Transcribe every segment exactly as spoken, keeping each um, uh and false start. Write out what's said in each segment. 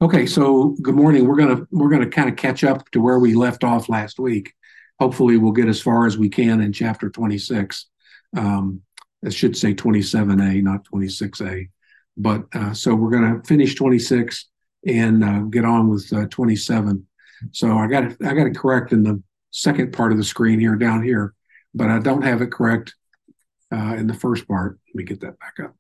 Okay, so good morning. We're gonna we're gonna kind of catch up to where we left off last week. Hopefully, we'll get as far as we can in chapter twenty-six. Um, it should say twenty-seven A, not twenty-six A. But uh, so we're gonna finish twenty-six and uh, get on with uh, twenty-seven. So I got it, I got it correct in the second part of the screen here down here, but I don't have it correct uh, in the first part. Let me get that back up.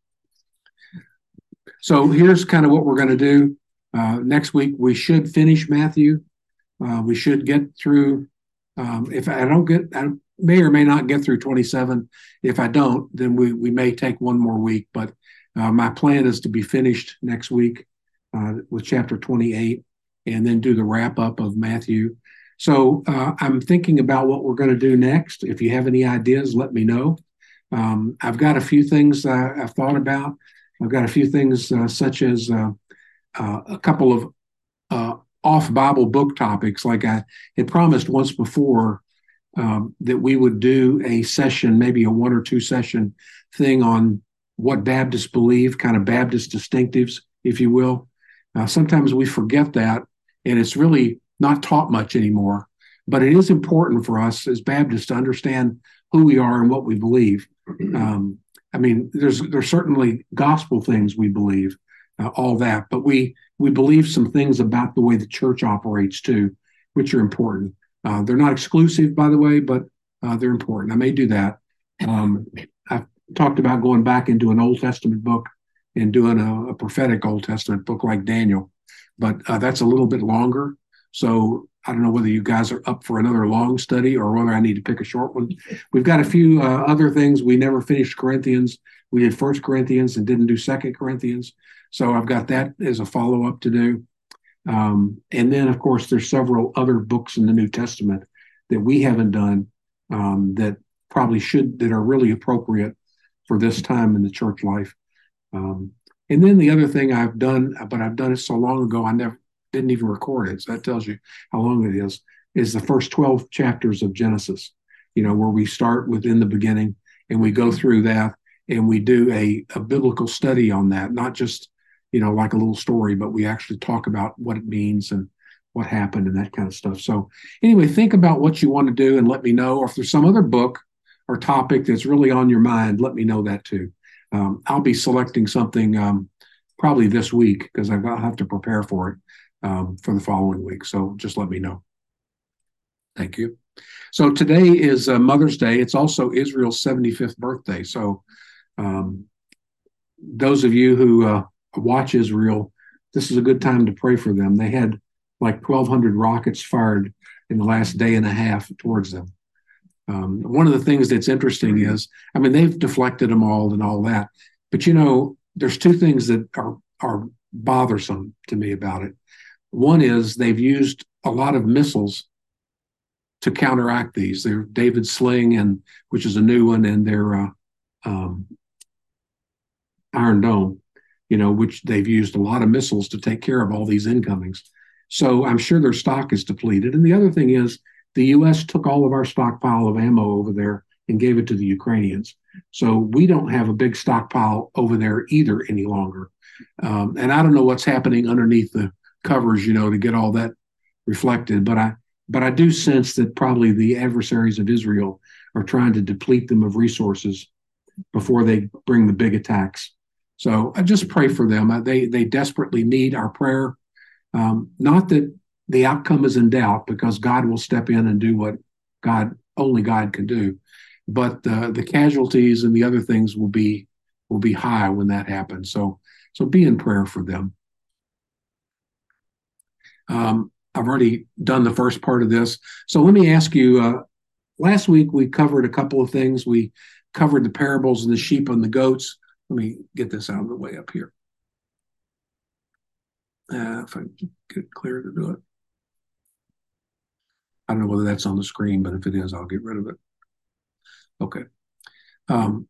So here's kind of what we're going to do. Uh, next week, we should finish Matthew. Uh, we should get through, um, if I don't get, I may or may not get through twenty-seven. If I don't, then we, we may take one more week. But uh, my plan is to be finished next week uh, with chapter twenty-eight and then do the wrap up of Matthew. So uh, I'm thinking about what we're going to do next. If you have any ideas, let me know. Um, I've got a few things uh, I've thought about. I've got a few things uh, such as uh, uh, a couple of uh, off Bible book topics. Like I had promised once before um, that we would do a session, maybe a one or two session thing on what Baptists believe, kind of Baptist distinctives, if you will. Uh, sometimes we forget that, and it's really not taught much anymore. But it is important for us as Baptists to understand who we are and what we believe. Um, I mean, there's there's certainly gospel things we believe, uh, all that, but we we believe some things about the way the church operates too, which are important. Uh, they're not exclusive, by the way, but uh, they're important. I may do that. Um, I've talked about going back into an Old Testament book and doing a, a prophetic Old Testament book like Daniel, but uh, that's a little bit longer. So I don't know whether you guys are up for another long study or whether I need to pick a short one. We've got a few uh, other things. We never finished Corinthians. We did First Corinthians and didn't do Second Corinthians. So I've got that as a follow-up to do. Um, and then, of course, there's several other books in the New Testament that we haven't done um, that probably should, that are really appropriate for this time in the church life. Um, and then the other thing I've done, but I've done it so long ago, I never, didn't even record it. So that tells you how long it is, is the first twelve chapters of Genesis, you know, where we start within the beginning and we go through that and we do a, a biblical study on that, not just, you know, like a little story, but we actually talk about what it means and what happened and that kind of stuff. So anyway, think about what you want to do and let me know. Or if there's some other book or topic that's really on your mind, let me know that too. Um, I'll be selecting something um, probably this week because I'll have to prepare for it. Um, for the following week. So just let me know. Thank you. So today is uh, Mother's Day. It's also Israel's seventy-fifth birthday. So um, those of you who uh, watch Israel, this is a good time to pray for them. They had like twelve hundred rockets fired in the last day and a half towards them. Um, one of the things that's interesting is, I mean, they've deflected them all and all that. But, you know, there's two things that are, are bothersome to me about it. One is they've used a lot of missiles to counteract these. They're David Sling, and which is a new one, and their uh, um, Iron Dome, you know, which they've used a lot of missiles to take care of all these incomings. So I'm sure their stock is depleted. And the other thing is the U S took all of our stockpile of ammo over there and gave it to the Ukrainians. So we don't have a big stockpile over there either any longer. Um, and I don't know what's happening underneath the covers, you know, to get all that reflected. But I but I do sense that probably the adversaries of Israel are trying to deplete them of resources before they bring the big attacks. So I just pray for them. They they desperately need our prayer. Um, not that the outcome is in doubt, because God will step in and do what God only God can do. But the the casualties and the other things will be will be high when that happens. So so be in prayer for them. Um, I've already done the first part of this. So let me ask you, uh, last week we covered a couple of things. We covered the parables of the sheep and the goats. Let me get this out of the way up here. Uh, if I get it clear to do it. I don't know whether that's on the screen, but if it is, I'll get rid of it. Okay. Um,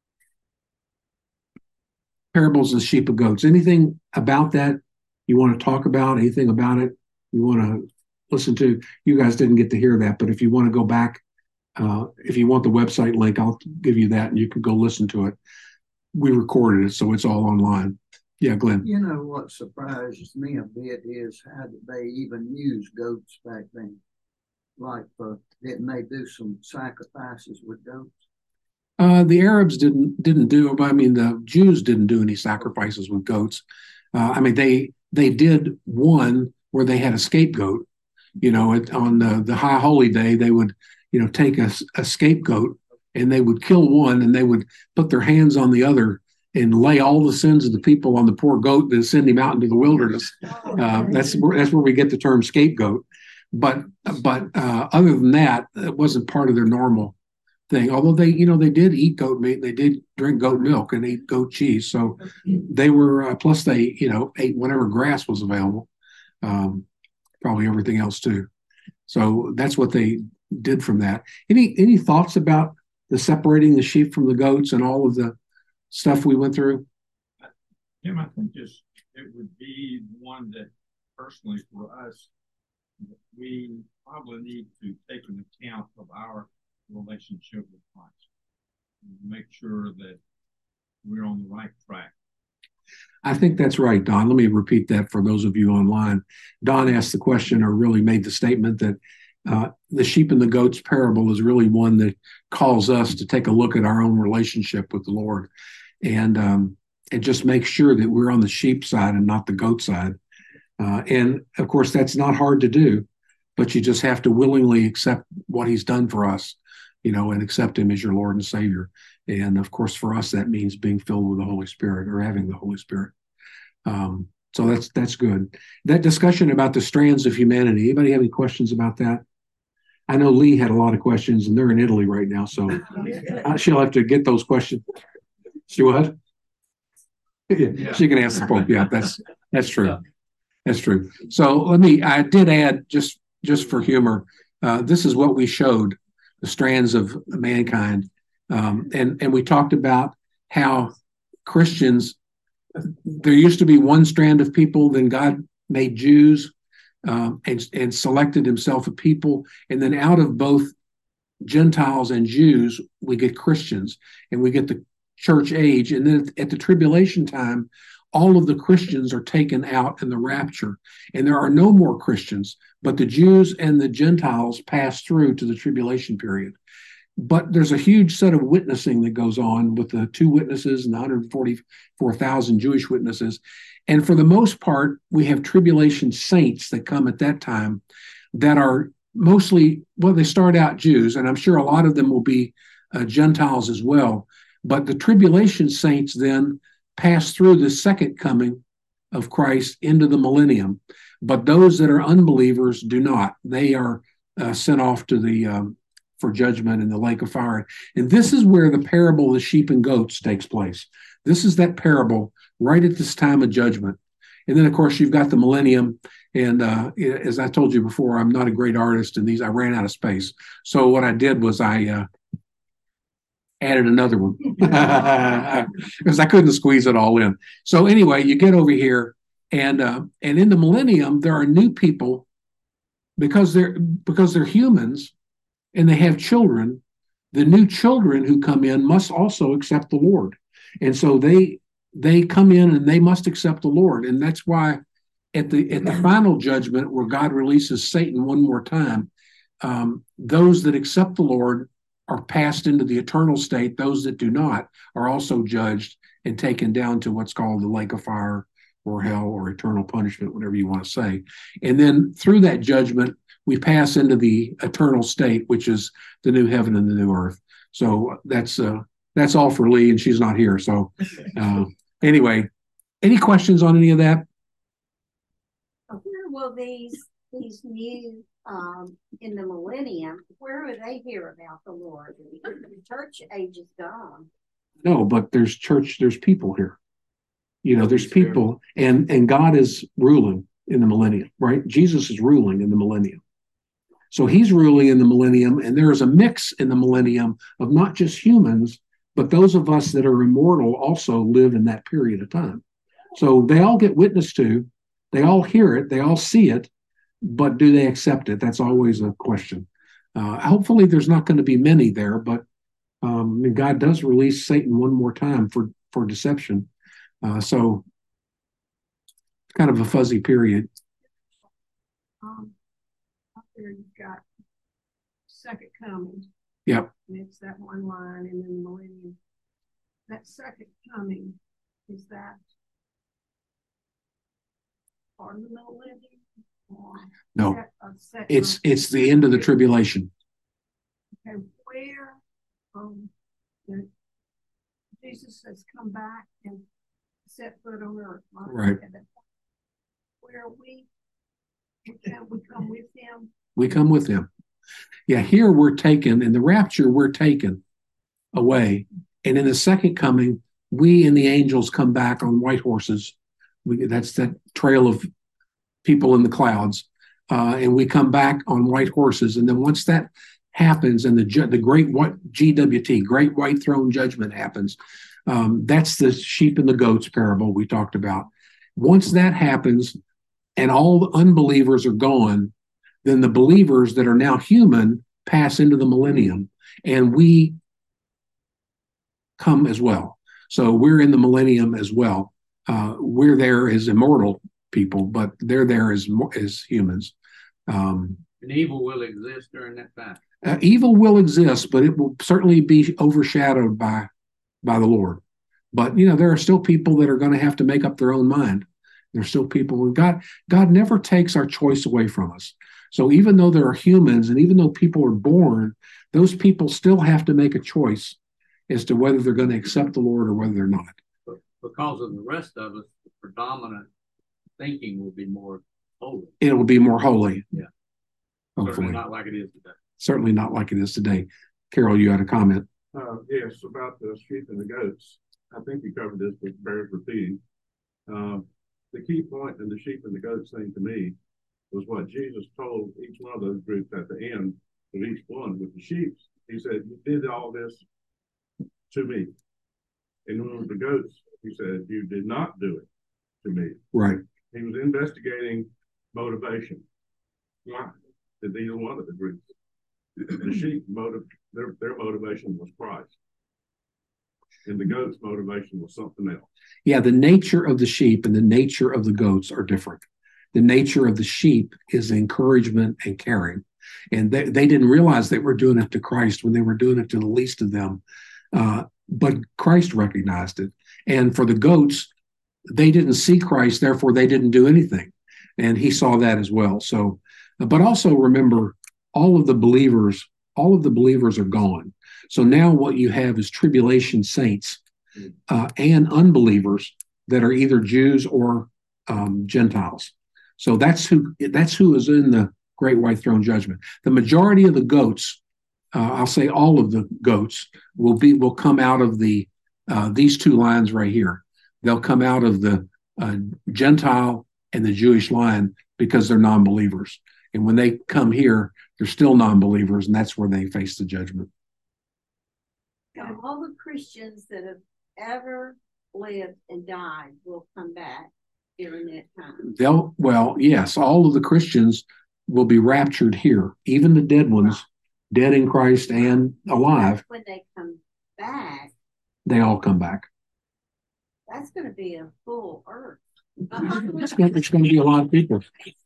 parables of the sheep and goats. Anything about that you want to talk about? Anything about it you want to listen to? You guys didn't get to hear that, but if you want to go back, uh, if you want the website link, I'll give you that and you can go listen to it. We recorded it, so it's all online. Yeah, Glenn. You know what surprises me a bit is how did they even use goats back then? Like, uh, didn't they do some sacrifices with goats? Uh, the Arabs didn't didn't do. I mean, the Jews didn't do any sacrifices with goats. Uh, I mean, they they did one where they had a scapegoat. You know, it, on the, the high holy day, they would, you know, take a, a scapegoat and they would kill one and they would put their hands on the other and lay all the sins of the people on the poor goat and send him out into the wilderness. Uh, that's where, that's where we get the term scapegoat. But but uh, other than that, it wasn't part of their normal thing. Although they, you know, they did eat goat meat, they did drink goat milk and eat goat cheese. So they were uh, plus they, you know, ate whatever grass was available. Um, probably everything else too. So that's what they did from that. Any any thoughts about the separating the sheep from the goats and all of the stuff we went through? Tim, I think just it would be one that personally for us, we probably need to take an account of our relationship with Christ and make sure that we're on the right track. I think that's right, Don. Let me repeat that for those of you online. Don asked the question, or really made the statement, that uh, the sheep and the goats parable is really one that calls us to take a look at our own relationship with the Lord, and um, and just make sure that we're on the sheep side and not the goat side. Uh, and of course, that's not hard to do, but you just have to willingly accept what He's done for us, you know, and accept Him as your Lord and Savior. And of course, for us, that means being filled with the Holy Spirit or having the Holy Spirit. Um, so that's that's good. That discussion about the strands of humanity. Anybody have any questions about that? I know Lee had a lot of questions, and they're in Italy right now, so she'll have to get those questions. She what? Yeah, yeah. She can ask the Pope. Yeah, that's that's true. That's true. So let me. I did add just just for humor. Uh, this is what we showed: the strands of mankind. Um, and, and we talked about how Christians, there used to be one strand of people, then God made Jews um, and, and selected Himself a people. And then out of both Gentiles and Jews, we get Christians and we get the church age. And then at the tribulation time, all of the Christians are taken out in the rapture. And there are no more Christians, but the Jews and the Gentiles pass through to the tribulation period. But there's a huge set of witnessing that goes on with the two witnesses and the one hundred forty-four thousand Jewish witnesses. And for the most part, we have tribulation saints that come at that time that are mostly, well, they start out Jews, and I'm sure a lot of them will be uh, Gentiles as well. But the tribulation saints then pass through the second coming of Christ into the millennium. But those that are unbelievers do not. They are uh, sent off to the um, for judgment in the lake of fire. And this is where the parable of the sheep and goats takes place. This is that parable right at this time of judgment. And then, of course, you've got the millennium. And uh, as I told you before, I'm not a great artist in these. I ran out of space. So what I did was I uh, added another one because I couldn't squeeze it all in. So anyway, you get over here, and uh, and in the millennium, there are new people because they're because they're humans. And they have children. The new children who come in must also accept the Lord. And so they they come in and they must accept the Lord. And that's why at the at the final judgment, where God releases Satan one more time, um, those that accept the Lord are passed into the eternal state. Those that do not are also judged and taken down to what's called the lake of fire or hell or eternal punishment, whatever you want to say. And then through that judgment, we pass into the eternal state, which is the new heaven and the new earth. So that's uh, that's all for Lee, and she's not here. So uh, anyway, any questions on any of that? Where will these these new um, in the millennium? Where will they hear about the Lord? The church age is gone. No, but there's church. There's people here. You know, there's people, and and God is ruling in the millennium, right? Jesus is ruling in the millennium. So He's ruling in the millennium, and there is a mix in the millennium of not just humans, but those of us that are immortal also live in that period of time. So they all get witnessed to, they all hear it, they all see it, but do they accept it? That's always a question. Uh, hopefully there's not going to be many there, but um, God does release Satan one more time for, for deception. Uh, so kind of a fuzzy period. Um, up there you've got second coming. Yep. And it's that one line, and then millennium. That second coming, is that part of the millennium? Or No, is that a second- it's it's the end of the tribulation. Okay, where um the, Jesus has come back and set foot on earth, Right. Where we we come, we come with him. We come with him. Yeah, here we're taken, in the rapture, we're taken away. And in the second coming, we and the angels come back on white horses. We, that's that trail of people in the clouds. Uh, and we come back on white horses. And then once that happens and the the great white G W T, Great White Throne Judgment happens, um, that's the sheep and the goats parable we talked about. Once that happens and all the unbelievers are gone, then the believers that are now human pass into the millennium, and we come as well. So we're in the millennium as well. Uh, we're there as immortal people, but they're there as as humans. Um, and evil will exist during that time. Uh, evil will exist, but it will certainly be overshadowed by by the Lord. But you know, there are still people that are going to have to make up their own mind. There's still people. God, God never takes our choice away from us. So even though there are humans, and even though people are born, those people still have to make a choice as to whether they're going to accept the Lord or whether they're not. But because of the rest of us, the predominant thinking will be more holy. It will be more holy. Yeah. Hopefully. Certainly not like it is today. Certainly not like it is today. Carol, you had a comment. Uh, yes, about the sheep and the goats. I think you covered this, but bears repeating. Um, the key point in the sheep and the goats thing to me was what Jesus told each one of those groups at the end of each one. With the sheep, he said, you did all this to me. And with the goats, he said, you did not do it to me. Right. He was investigating motivation. Why did either one of the groups? The sheep motive, their, their motivation was Christ. And the goat's motivation was something else. Yeah, the nature of the sheep and the nature of the goats are different. The nature of the sheep is encouragement and caring. And they, they didn't realize they were doing it to Christ when they were doing it to the least of them. Uh, but Christ recognized it. And for the goats, they didn't see Christ, therefore they didn't do anything. And he saw that as well. So, but also remember, all of the believers, all of the believers are gone. So now what you have is tribulation saints uh, and unbelievers that are either Jews or um, Gentiles. So that's who that's who is in the Great White Throne Judgment. The majority of the goats, uh, I'll say all of the goats, will be will come out of the uh, these two lines right here. They'll come out of the uh, Gentile and the Jewish line because they're non-believers. And when they come here, they're still non-believers, and that's where they face the judgment. So all the Christians that have ever lived and died will come back during that time. They'll, well, yes, all of the Christians will be raptured here, even the dead ones, dead in Christ and alive. When they come back, they all come back. That's going to be a full earth. It's going, it's going to be a lot of people.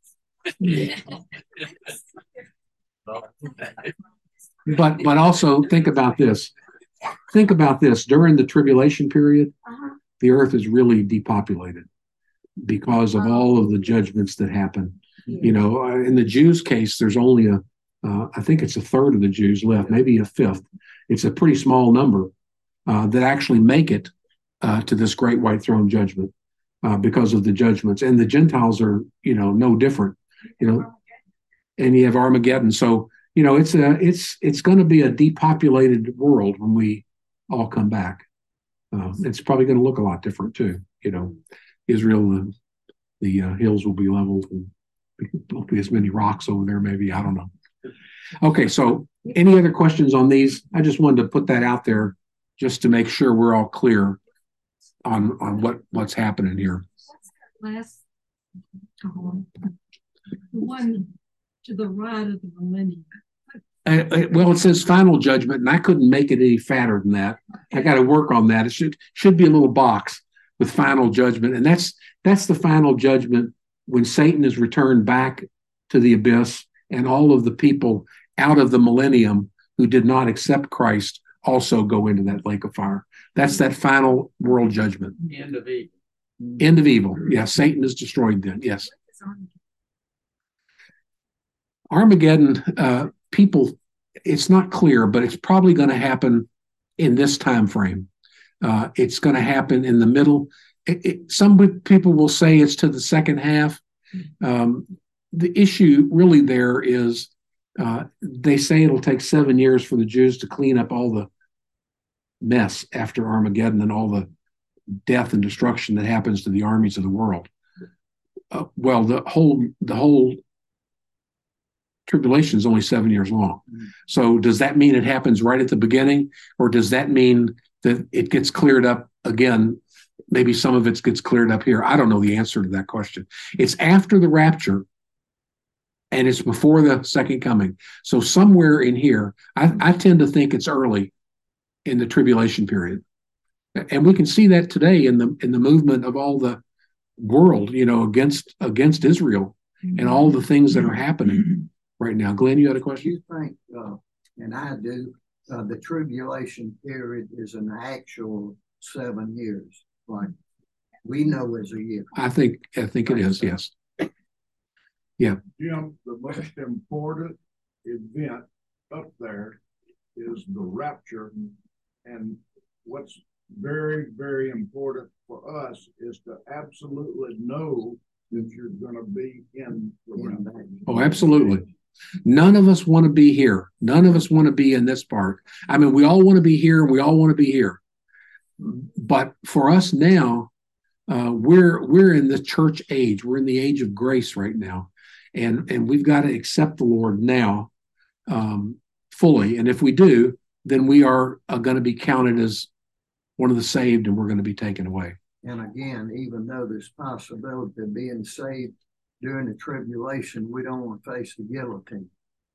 But but also think about this. Think about this. During the tribulation period, uh-huh. the earth is really depopulated because of all of the judgments that happen. Yeah. You know, in the Jews' case, there's only a, uh, I think it's a third of the Jews left, maybe a fifth. It's a pretty small number uh, that actually make it uh, to this great white throne judgment uh, because of the judgments. And the Gentiles are, you know, no different. You know, and you have Armageddon. So, you know, it's a, it's, it's going to be a depopulated world when we all come back. Uh, it's probably going to look a lot different too. You know, Israel, the, the uh, hills will be leveled and won't be as many rocks over there. Maybe, I don't know. Okay. So any other questions on these? I just wanted to put that out there just to make sure we're all clear on, on what, what's happening here. Last, um, the one to the right of the millennium. Uh, uh, well, it says final judgment, and I couldn't make it any fatter than that. I got to work on that. It should should be a little box with final judgment, and that's that's the final judgment when Satan is returned back to the abyss and all of the people out of the millennium who did not accept Christ also go into that lake of fire. That's that final world judgment. End of evil. End of evil. Yeah, Satan is destroyed then. Yes. Armageddon, uh, people, it's not clear, but it's probably going to happen in this time frame. Uh, it's going to happen in the middle. It, it, some people will say it's to the second half. Um, the issue really there is uh, they say it'll take seven years for the Jews to clean up all the mess after Armageddon and all the death and destruction that happens to the armies of the world. Uh, well, the whole the whole tribulation is only seven years long. So does that mean it happens right at the beginning, or does that mean that it gets cleared up again? Maybe some of it gets cleared up here. I don't know the answer to that question. It's after the rapture, and it's before the second coming. So somewhere in here, I, I tend to think it's early in the tribulation period. And we can see that today in the in the movement of all the world, you know, against against Israel and all the things that are happening right now. Glenn, you had a question? You think, uh, and I do, uh, the tribulation period is an actual seven years, like we know as a year. I think I think it is. Yes. Yeah. Jim, the most important event up there is the rapture, and what's very, very important for us is to absolutely know that you're going to be in the rapture. Oh, absolutely. None of us want to be here. None of us want to be in this part. I mean, we all want to be here and we all want to be here. But for us now, uh, we're we're in the church age. We're in the age of grace right now. And, and we've got to accept the Lord now um, fully. And if we do, then we are uh, going to be counted as one of the saved, and we're going to be taken away. And again, even though there's possibility of being saved during the tribulation, we don't want to face the guillotine.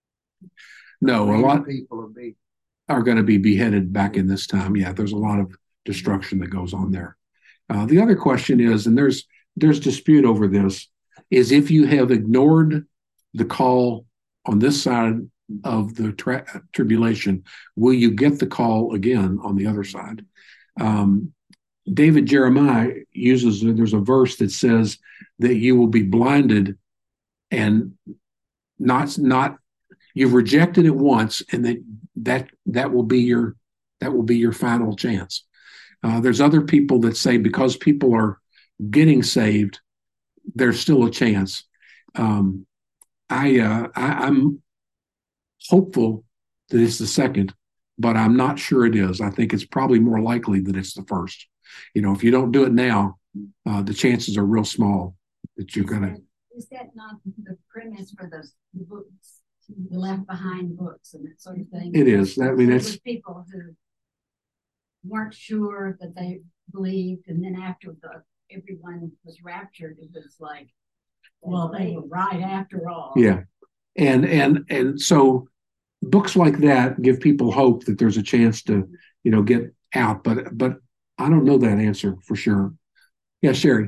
No, a lot of people will be are going to be beheaded back in this time. Yeah, there's a lot of destruction that goes on there. Uh, the other question is, and there's there's dispute over this, is if you have ignored the call on this side of the tra- tribulation, will you get the call again on the other side? Um, David Jeremiah uses, there's a verse that says that you will be blinded and not, not, you've rejected it once, and that, that, that will be your, that will be your final chance. Uh, there's other people that say because people are getting saved, there's still a chance. Um, I, uh, I, I'm hopeful that it's the second, but I'm not sure it is. I think it's probably more likely that it's the first. You know, if you don't do it now, uh, the chances are real small that you're going to. Is that not the premise for those books, the left behind books and that sort of thing? It is. I mean, it's people who weren't sure that they believed, and then after the everyone was raptured, it was like, well, they were right after all. Yeah, and and and so books like that give people hope that there's a chance to, you know, get out. But but I don't know that answer for sure. Yeah, Sherry.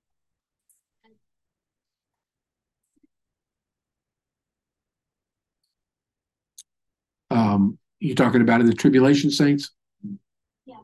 Um, you talking about in the tribulation saints? Yeah.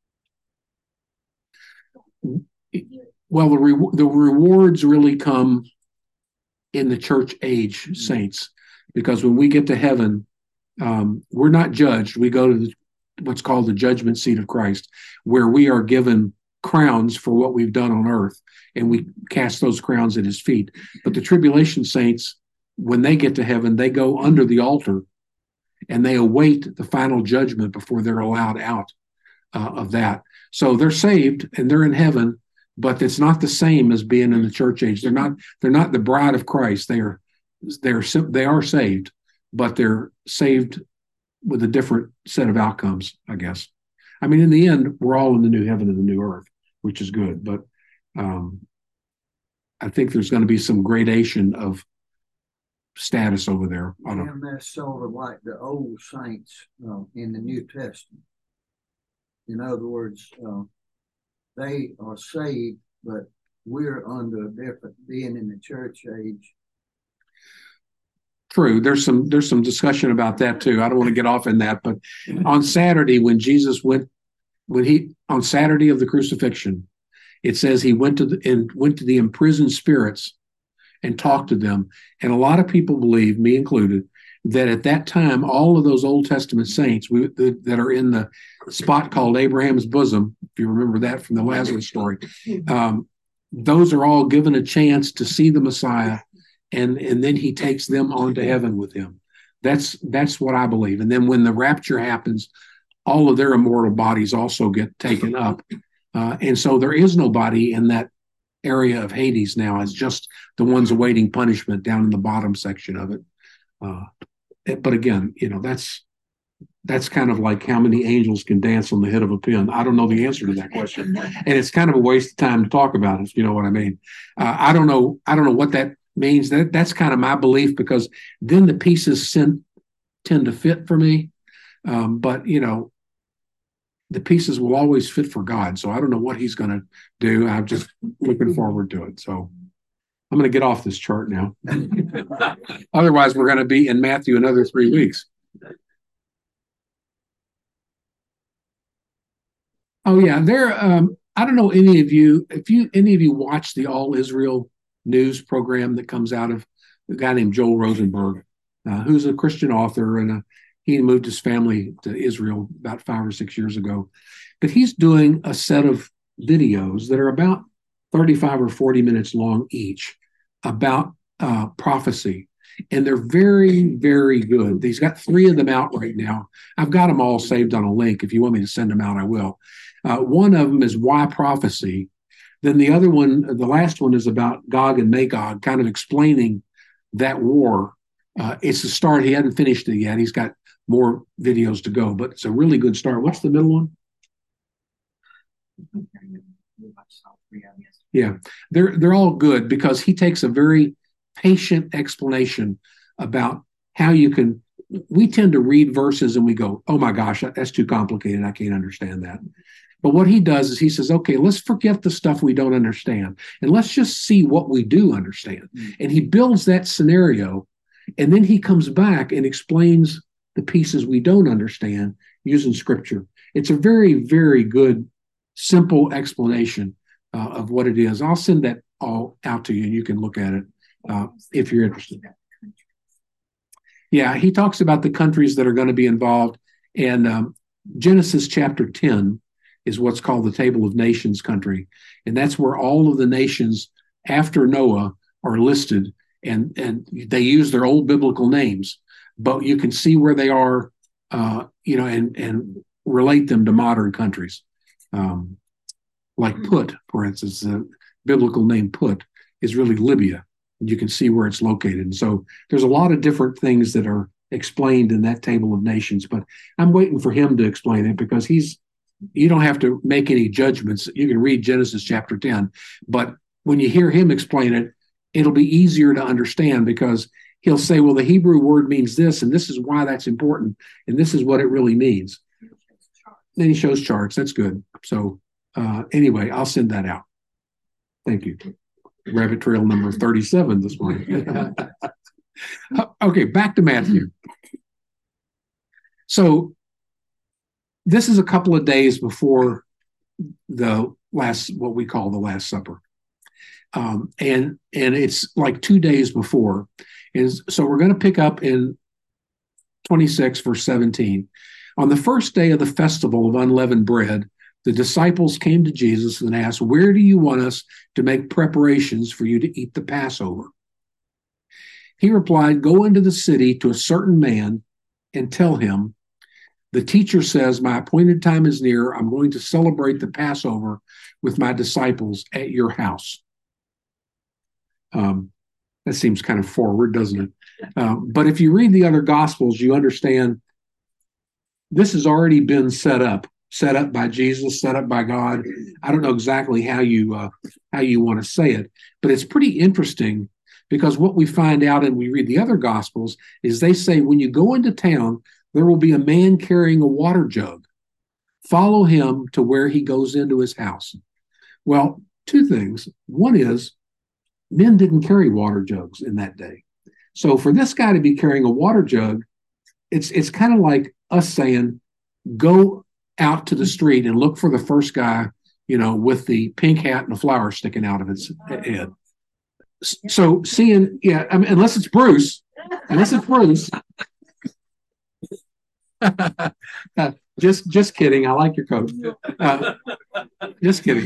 Well, the re- the rewards really come in the church age mm-hmm. saints, because when we get to heaven, um, we're not judged. We go to the, what's called the judgment seat of Christ, where we are given crowns for what we've done on earth, and we cast those crowns at his feet. But the tribulation saints, when they get to heaven, they go under the altar and they await the final judgment before they're allowed out uh, of that. So they're saved and they're in heaven, but it's not the same as being in the church age. They're not, they're not the bride of Christ. They are, they're, they are saved, but they're saved with a different set of outcomes, I guess. I mean, in the end, we're all in the new heaven and the new earth, which is good. But um, I think there's going to be some gradation of status over there. I don't and that's sort of like the old saints uh, in the New Testament. In other words, uh, they are saved, but we're under a different, being in the church age. True. There's some there's some discussion about that too. I don't want to get off in that, but on Saturday when Jesus went, when he on Saturday of the crucifixion, it says he went to the and went to the imprisoned spirits and talked to them. And a lot of people believe, me included, that at that time all of those Old Testament saints we, the, that are in the spot called Abraham's bosom, if you remember that from the Lazarus story, um, those are all given a chance to see the Messiah. And, and then he takes them on to heaven with him. That's that's what I believe. And then when the rapture happens, all of their immortal bodies also get taken up. Uh, and so there is nobody in that area of Hades now. It's just the ones awaiting punishment down in the bottom section of it. Uh, but again, you know, that's that's kind of like how many angels can dance on the head of a pin. I don't know the answer to that question. And it's kind of a waste of time to talk about it, if you know what I mean. Uh, I don't know. I don't know what that means. That that's kind of my belief, because then the pieces tend, tend to fit for me. Um, but, you know, the pieces will always fit for God. So I don't know what he's going to do. I'm just looking forward to it. So I'm going to get off this chart now. Otherwise, we're going to be in Matthew another three weeks. Oh, yeah. There. Um, I don't know any of you, if you any of you watch the All Israel news program that comes out of a guy named Joel Rosenberg, uh, who's a Christian author, and a, he moved his family to Israel about five or six years ago. But he's doing a set of videos that are about thirty-five or forty minutes long each about uh, prophecy. And they're very, very good. He's got three of them out right now. I've got them all saved on a link. If you want me to send them out, I will. Uh, one of them is Why Prophecy. Then the other one, the last one, is about Gog and Magog, kind of explaining that war. Uh, it's a start. He hadn't finished it yet. He's got more videos to go, but it's a really good start. What's the middle one? Yeah, they're they're all good, because he takes a very patient explanation about how you can. We tend to read verses and we go, "Oh my gosh, that's too complicated. I can't understand that." But what he does is he says, "Okay, let's forget the stuff we don't understand, and let's just see what we do understand." Mm-hmm. And he builds that scenario, and then he comes back and explains the pieces we don't understand using scripture. It's a very, very good, simple explanation uh, of what it is. I'll send that all out to you, and you can look at it uh, if you're interested. Yeah, he talks about the countries that are going to be involved. And um, Genesis chapter ten is what's called the Table of Nations country. And that's where all of the nations after Noah are listed, and, and they use their old biblical names, but you can see where they are, uh, you know, and, and relate them to modern countries. Um, like Put, for instance, the biblical name Put is really Libya. And you can see where it's located. And so there's a lot of different things that are explained in that Table of Nations, but I'm waiting for him to explain it, because he's, you don't have to make any judgments. You can read Genesis chapter ten, but when you hear him explain it, it'll be easier to understand, because he'll say, well, the Hebrew word means this, and this is why that's important, and this is what it really means. Then he shows charts. That's good. So uh, anyway, I'll send that out. Thank you. Rabbit trail number thirty-seven this morning. Okay, back to Matthew. So this is a couple of days before the last, what we call the Last Supper. Um, and, and it's like two days before. And so we're going to pick up in twenty-six, verse seventeen. On the first day of the festival of unleavened bread, the disciples came to Jesus and asked, "Where do you want us to make preparations for you to eat the Passover?" He replied, "Go into the city to a certain man and tell him, 'The teacher says, my appointed time is near. I'm going to celebrate the Passover with my disciples at your house.'" Um, that seems kind of forward, doesn't it? Um, but if you read the other Gospels, you understand this has already been set up, set up by Jesus, set up by God. I don't know exactly how you uh, how you want to say it, but it's pretty interesting, because what we find out and we read the other Gospels is they say, when you go into town, there will be a man carrying a water jug. Follow him to where he goes into his house. Well, two things. One is men didn't carry water jugs in that day. So for this guy to be carrying a water jug, it's it's kind of like us saying, go out to the street and look for the first guy, you know, with the pink hat and a flower sticking out of its head. So seeing, yeah, I mean, unless it's Bruce, unless it's Bruce. just just kidding. I like your coat. Uh, just kidding.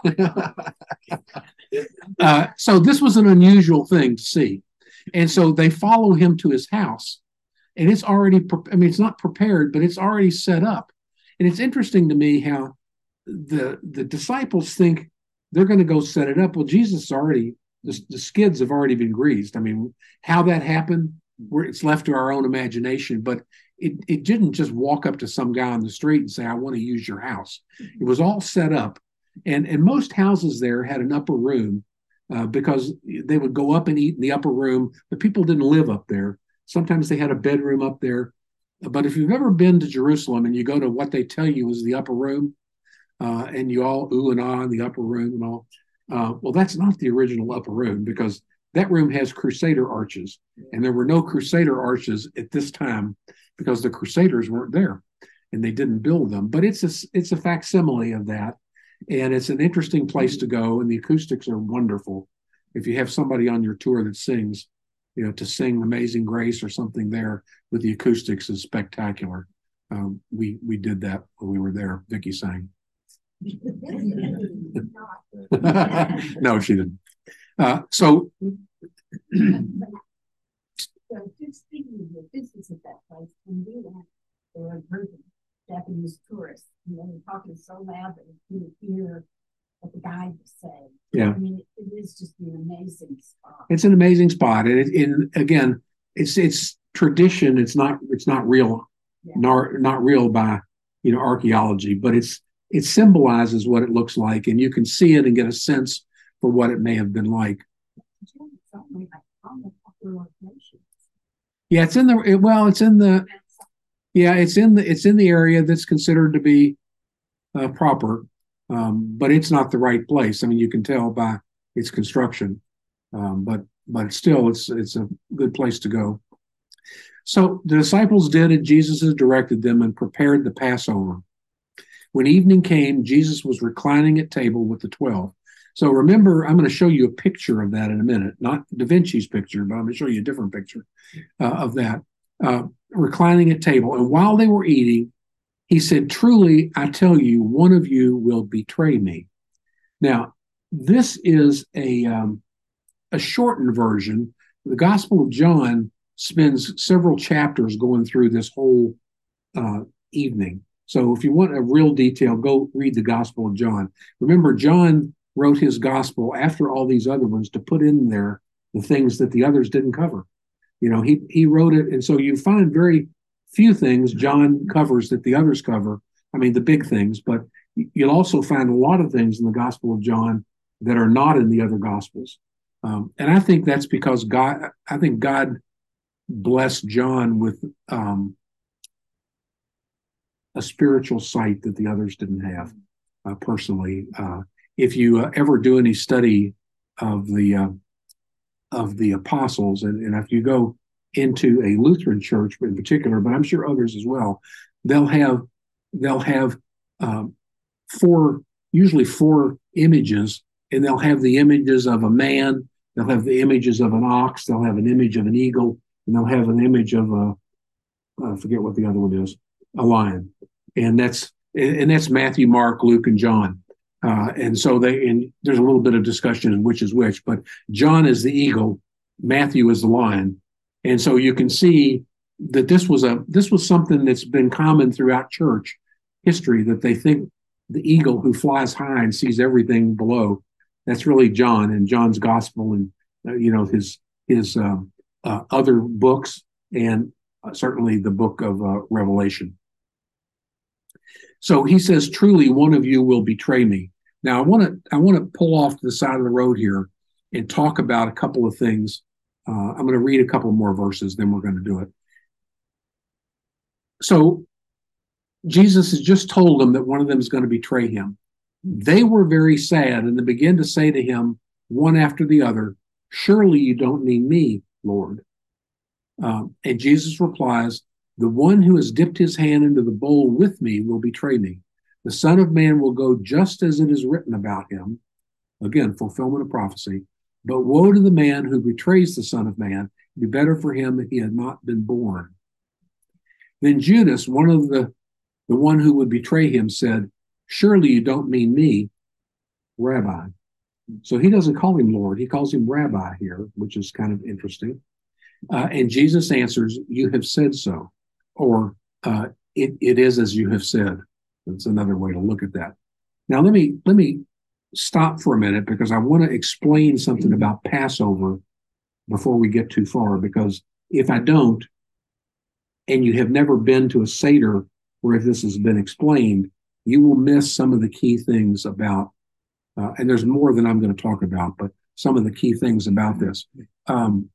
uh, so this was an unusual thing to see. And so they follow him to his house. And it's already, I mean, it's not prepared, but it's already set up. And it's interesting to me how the the disciples think they're going to go set it up. Well, Jesus already, the, the skids have already been greased. I mean, how that happened, where it's left to our own imagination. But it, it didn't just walk up to some guy on the street and say, I want to use your house. It was all set up. And, and most houses there had an upper room uh, because they would go up and eat in the upper room, but people didn't live up there. Sometimes they had a bedroom up there. But if you've ever been to Jerusalem and you go to what they tell you is the upper room, uh, and you all ooh and ah in the upper room and all, uh, well, that's not the original upper room, because that room has Crusader arches. And there were no Crusader arches at this time because the Crusaders weren't there and they didn't build them. But it's a, it's a facsimile of that. And it's an interesting place to go. And the acoustics are wonderful. If you have somebody on your tour that sings, you know, to sing Amazing Grace or something there with the acoustics is spectacular. Um, we we did that when we were there. Vicky sang. No, she didn't. Uh, so, So just thinking of the business at that place, when we went, there were a group of Japanese tourists, and they were talking so loud that you couldn't hear what the guide was saying. yeah. I mean, it is just an amazing spot. It's an amazing spot, and, it, and again, it's it's tradition. It's not it's not real, Yeah. not not real by you know archaeology, but it's it symbolizes what it looks like, and you can see it and get a sense for what it may have been like. It's only like on the upper location. Yeah, it's in the it, well, it's in the yeah, it's in the it's in the area that's considered to be uh, proper, um, but it's not the right place. I mean, you can tell by its construction, um, but but still, it's it's a good place to go. So the disciples did as Jesus had directed them and prepared the Passover. When evening came, Jesus was reclining at table with the twelve. So remember, I'm going to show you a picture of that in a minute, not Da Vinci's picture, but I'm going to show you a different picture uh, of that. Uh, reclining at table. And while they were eating, he said, truly, I tell you, one of you will betray me. Now, this is a, um, a shortened version. The Gospel of John spends several chapters going through this whole uh, evening. So if you want a real detail, go read the Gospel of John. Remember, John wrote his gospel after all these other ones to put in there the things that the others didn't cover. You know, he he wrote it, and so you find very few things John covers that the others cover. I mean, the big things, but you'll also find a lot of things in the Gospel of John that are not in the other Gospels. Um, and I think that's because God, I think God blessed John with um, a spiritual sight that the others didn't have uh, personally. Uh, if you uh, ever do any study of the uh, of the apostles, and, and if you go into a Lutheran church in particular, but I'm sure others as well, they'll have they'll have um, four, usually four images, and they'll have the images of a man, they'll have the images of an ox, they'll have an image of an eagle, and they'll have an image of a, I forget what the other one is, a lion. And that's and that's Matthew, Mark, Luke, and John. Uh, and so they and there's a little bit of discussion in which is which, but John is the eagle, Matthew is the lion. And so you can see that this was a this was something that's been common throughout church history, that they think the eagle who flies high and sees everything below, that's really John and John's gospel, and uh, you know his his um, uh, other books, and uh, certainly the book of uh, Revelation. So he says, truly, one of you will betray me. Now, I want to I want to pull off to the side of the road here and talk about a couple of things. Uh, I'm going to read a couple more verses, then we're going to do it. So Jesus has just told them that one of them is going to betray him. They were very sad, and they began to say to him, one after the other, surely you don't mean me, Lord. Um, and Jesus replies, the one who has dipped his hand into the bowl with me will betray me. The Son of Man will go just as it is written about him. Again, fulfillment of prophecy. But woe to the man who betrays the Son of Man. It'd be better for him if he had not been born. Then Judas, one of the, the one who would betray him, said, surely you don't mean me, Rabbi. So he doesn't call him Lord. He calls him Rabbi here, which is kind of interesting. Uh, and Jesus answers, you have said so. Or uh, it, it is as you have said. That's another way to look at that. Now, let me, let me stop for a minute because I want to explain something about Passover before we get too far. Because if I don't, and you have never been to a Seder where this has been explained, you will miss some of the key things about, uh, and there's more than I'm going to talk about, but some of the key things about this. Um,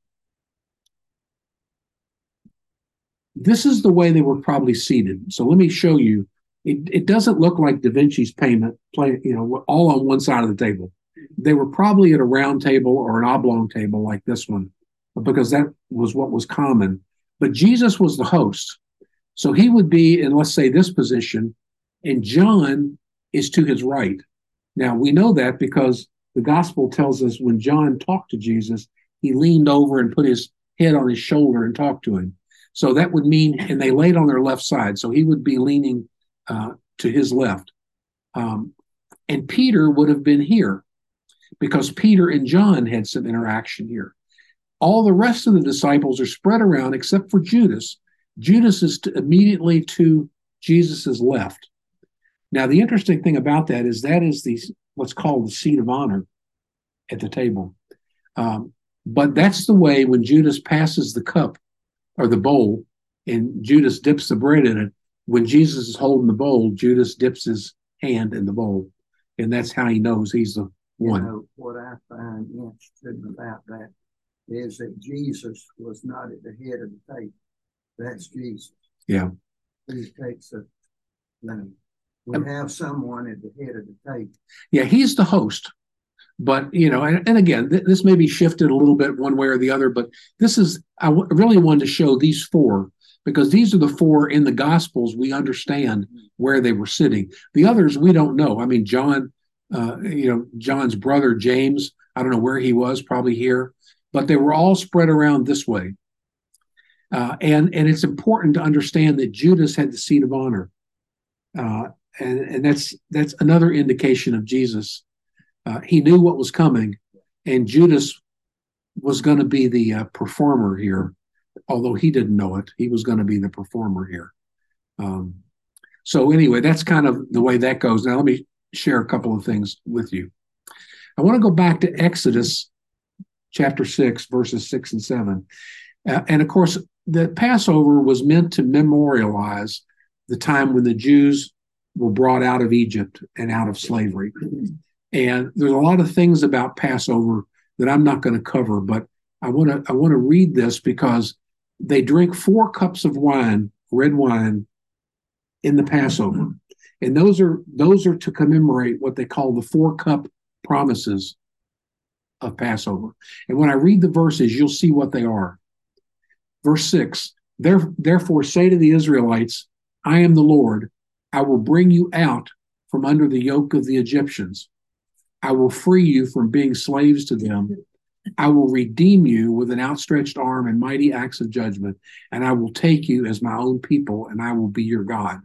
this is the way they were probably seated. So let me show you. It, it doesn't look like Da Vinci's payment, play, you know, all on one side of the table. They were probably at a round table or an oblong table like this one, because that was what was common. But Jesus was the host. So he would be in, let's say, this position, and John is to his right. Now, we know that because the gospel tells us when John talked to Jesus, he leaned over and put his head on his shoulder and talked to him. So that would mean, and they laid on their left side. So he would be leaning uh, to his left. Um, and Peter would have been here because Peter and John had some interaction here. All the rest of the disciples are spread around except for Judas. Judas is to, immediately to Jesus's left. Now, the interesting thing about that is that is the what's called the seat of honor at the table. Um, but that's the way when Judas passes the cup or the bowl and Judas dips the bread in it, when Jesus is holding the bowl, Judas dips his hand in the bowl. And that's how he knows he's the one. You know, what I find interesting about that is that Jesus was not at the head of the table. That's Jesus. Yeah. He takes a name. We have someone at the head of the table. Yeah, he's the host. But, you know, and, and again, th- this may be shifted a little bit one way or the other, but this is, I w- really wanted to show these four because these are the four in the Gospels we understand where they were sitting. The others, we don't know. I mean, John, uh, you know, John's brother, James, I don't know where he was, probably here, but they were all spread around this way. Uh, and, and it's important to understand that Judas had the seat of honor. Uh, and, and that's, that's another indication of Jesus. Uh, he knew what was coming, and Judas was going to be the uh, performer here, although he didn't know it. He was going to be the performer here. Um, so anyway, that's kind of the way that goes. Now let me share a couple of things with you. I want to go back to Exodus chapter six, verses six and seven. Uh, and of course, the Passover was meant to memorialize the time when the Jews were brought out of Egypt and out of slavery. And there's a lot of things about Passover that I'm not going to cover, but I want to I want to read this because they drink four cups of wine, red wine, in the Passover. And those are those are to commemorate what they call the four cup promises of Passover. And when I read the verses, you'll see what they are. Verse six, therefore say to the Israelites, I am the Lord. I will bring you out from under the yoke of the Egyptians. I will free you from being slaves to them. I will redeem you with an outstretched arm and mighty acts of judgment, and I will take you as my own people, and I will be your God.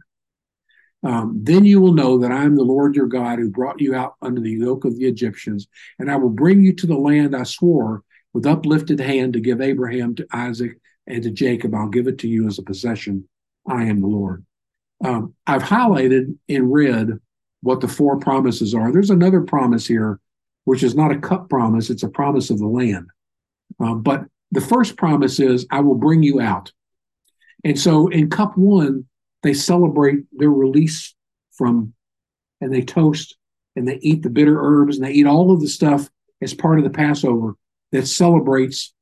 Um, then you will know that I am the Lord your God who brought you out under the yoke of the Egyptians, and I will bring you to the land I swore with uplifted hand to give Abraham, to Isaac, and to Jacob. I'll give it to you as a possession. I am the Lord. Um, I've highlighted in red what the four promises are. There's another promise here, which is not a cup promise. It's a promise of the land. Uh, but the first promise is, I will bring you out. And so in cup one, they celebrate their release from, and they toast, and they eat the bitter herbs, and they eat all of the stuff as part of the Passover that celebrates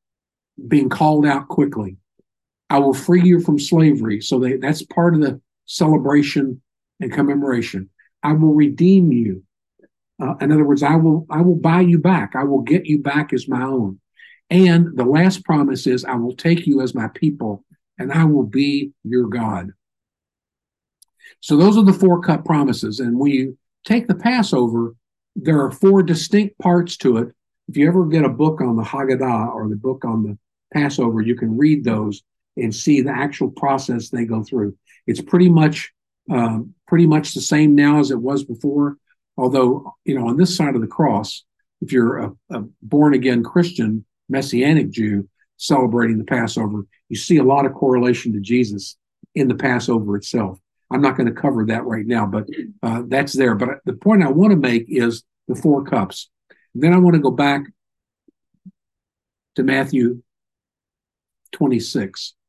being called out quickly. I will free you from slavery. So they, that's part of the celebration and commemoration. I will redeem you. Uh, in other words, I will I will buy you back. I will get you back as my own. And the last promise is, I will take you as my people, and I will be your God. So those are the four cup promises. And when you take the Passover, there are four distinct parts to it. If you ever get a book on the Haggadah or the book on the Passover, you can read those and see the actual process they go through. It's pretty much um, pretty much the same now as it was before. Although, you know, on this side of the cross, if you're a, a born-again Christian, Messianic Jew celebrating the Passover, you see a lot of correlation to Jesus in the Passover itself. I'm not going to cover that right now, but uh, that's there. But the point I want to make is the four cups. And then I want to go back to Matthew twenty-six.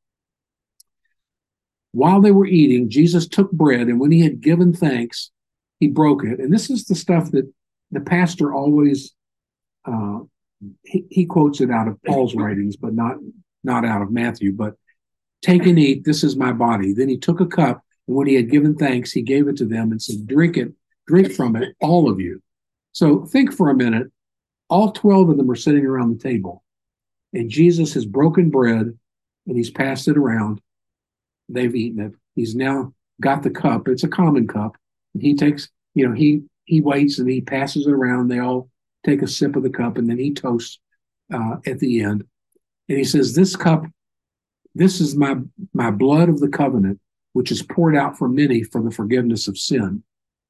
While they were eating, Jesus took bread, and when he had given thanks, he broke it. And this is the stuff that the pastor always, uh, he, he quotes it out of Paul's writings, but not, not out of Matthew. But take and eat, this is my body. Then he took a cup, and when he had given thanks, he gave it to them and said, drink it, drink from it, all of you. So think for a minute. All twelve of them are sitting around the table, and Jesus has broken bread, and he's passed it around. They've eaten it. He's now got the cup. It's a common cup. He takes, you know, he he waits and he passes it around. They all take a sip of the cup, and then he toasts uh, at the end. And he says, this cup, this is my my blood of the covenant, which is poured out for many for the forgiveness of sin.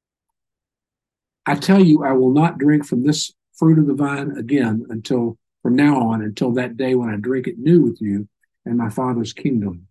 I tell you, I will not drink from this fruit of the vine again until from now on, until that day when I drink it new with you in my Father's kingdom.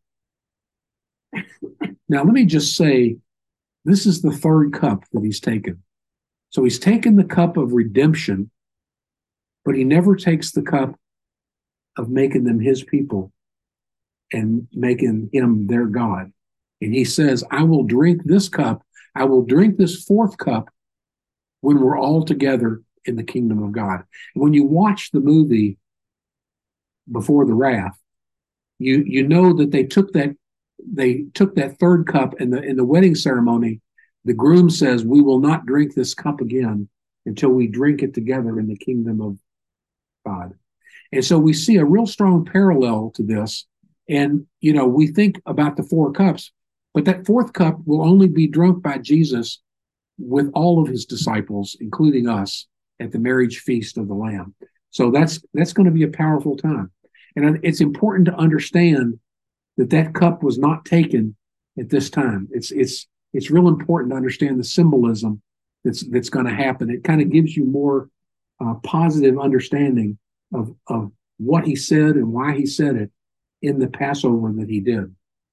Now, let me just say, this is the third cup that he's taken. So he's taken the cup of redemption, but he never takes the cup of making them his people and making him their God. And he says, I will drink this cup. I will drink this fourth cup when we're all together in the kingdom of God. And when you watch the movie Before the Wrath, you you know that they took that they took that third cup in the in the wedding ceremony. The groom says, we will not drink this cup again until we drink it together in the kingdom of God. And so we see a real strong parallel to this. And, you know, we think about the four cups, but that fourth cup will only be drunk by Jesus with all of his disciples, including us, at the marriage feast of the Lamb. So that's that's going to be a powerful time. And it's important to understand that that cup was not taken at this time. It's it's it's real important to understand the symbolism that's that's going to happen. It kind of gives you more uh, positive understanding of of what he said and why he said it in the Passover that he did.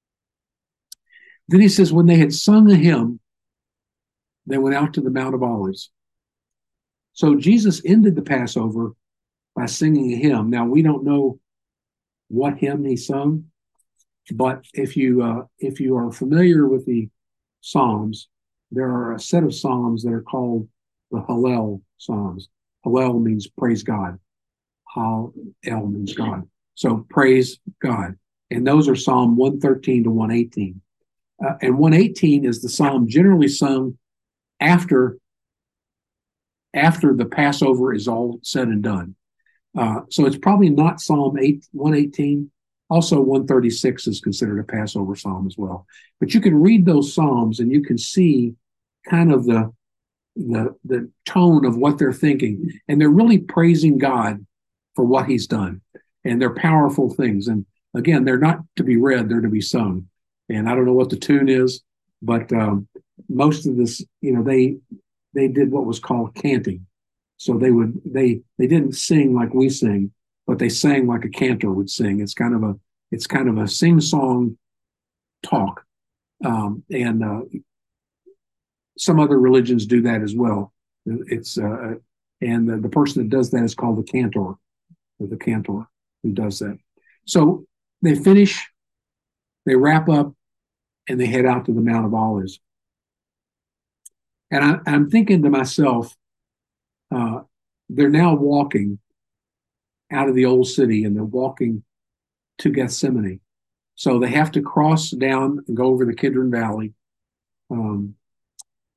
Then he says, when they had sung a hymn, they went out to the Mount of Olives. So Jesus ended the Passover by singing a hymn. Now, we don't know what hymn he sung, but if you uh, if you are familiar with the Psalms, there are a set of Psalms that are called the Hallel Psalms. Hallel means praise God. Hallel means God. So praise God. And those are Psalm one thirteen to one eighteen. Uh, and one eighteen is the psalm generally sung after, after the Passover is all said and done. Uh, so it's probably not Psalm eight, one eighteen. Also, one thirty-six is considered a Passover psalm as well. But you can read those psalms and you can see kind of the, the, the tone of what they're thinking. And they're really praising God for what he's done. And they're powerful things. And again, they're not to be read, they're to be sung. And I don't know what the tune is, but um, most of this, you know, they they did what was called canting. So they would they they didn't sing like we sing, but they sang like a cantor would sing. It's kind of a it's kind of a sing-song talk, um, and uh, some other religions do that as well. It's uh, and the, the person that does that is called the cantor, or the cantor who does that. So they finish, they wrap up, and they head out to the Mount of Olives. And I, I'm thinking to myself, uh, they're now walking out of the old city and they're walking to Gethsemane. So they have to cross down and go over the Kidron Valley. Um,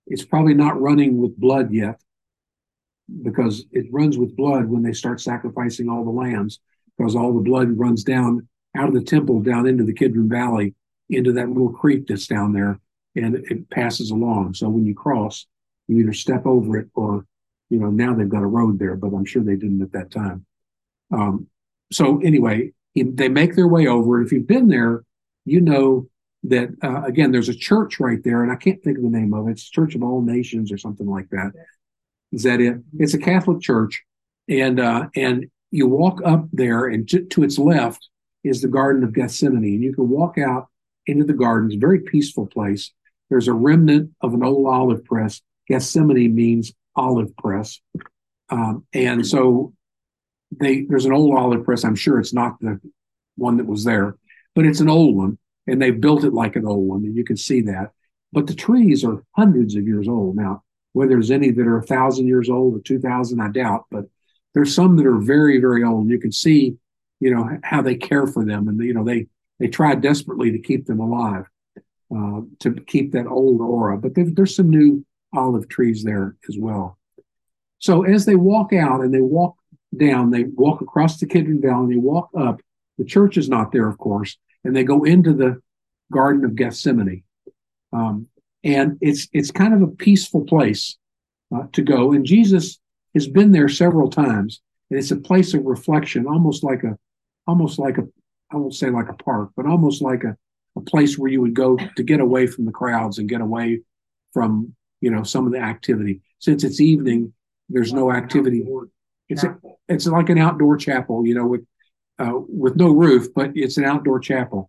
It's probably not running with blood yet, because it runs with blood when they start sacrificing all the lambs, because all the blood runs down out of the temple down into the Kidron Valley, into that little creek that's down there, and it passes along. So when you cross, you either step over it or, you know, now they've got a road there, but I'm sure they didn't at that time. Um, so anyway, they make their way over. If you've been there, you know that, uh, again, there's a church right there, and I can't think of the name of it. It's Church of All Nations or something like that. Is that it? It's a Catholic church. And uh, and you walk up there, and to, to its left is the Garden of Gethsemane. And you can walk out into the garden. It's a very peaceful place. There's a remnant of an old olive press. Gethsemane means olive press. Um, and so they there's an old olive press. I'm sure it's not the one that was there, but it's an old one. And they built it like an old one, and you can see that. But the trees are hundreds of years old. Now, whether there's any that are a thousand years old or two thousand, I doubt, but there's some that are very, very old. And you can see, you know, how they care for them. And, you know, they, they try desperately to keep them alive, uh, to keep that old aura. But there's some new olive trees there as well. So as they walk out and they walk down, they walk across the Kidron Valley, and they walk up. The church is not there, of course, and they go into the Garden of Gethsemane. Um, and it's it's kind of a peaceful place uh, to go. And Jesus has been there several times, and it's a place of reflection, almost like a, almost like a, I won't say like a park, but almost like a, a place where you would go to get away from the crowds and get away from, you know, some of the activity. Since it's evening, there's no activity. It's a, it's like an outdoor chapel, you know, with uh, with no roof, but it's an outdoor chapel.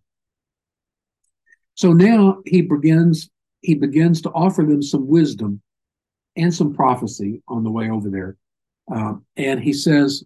So now he begins he begins to offer them some wisdom and some prophecy on the way over there. Uh, and he says,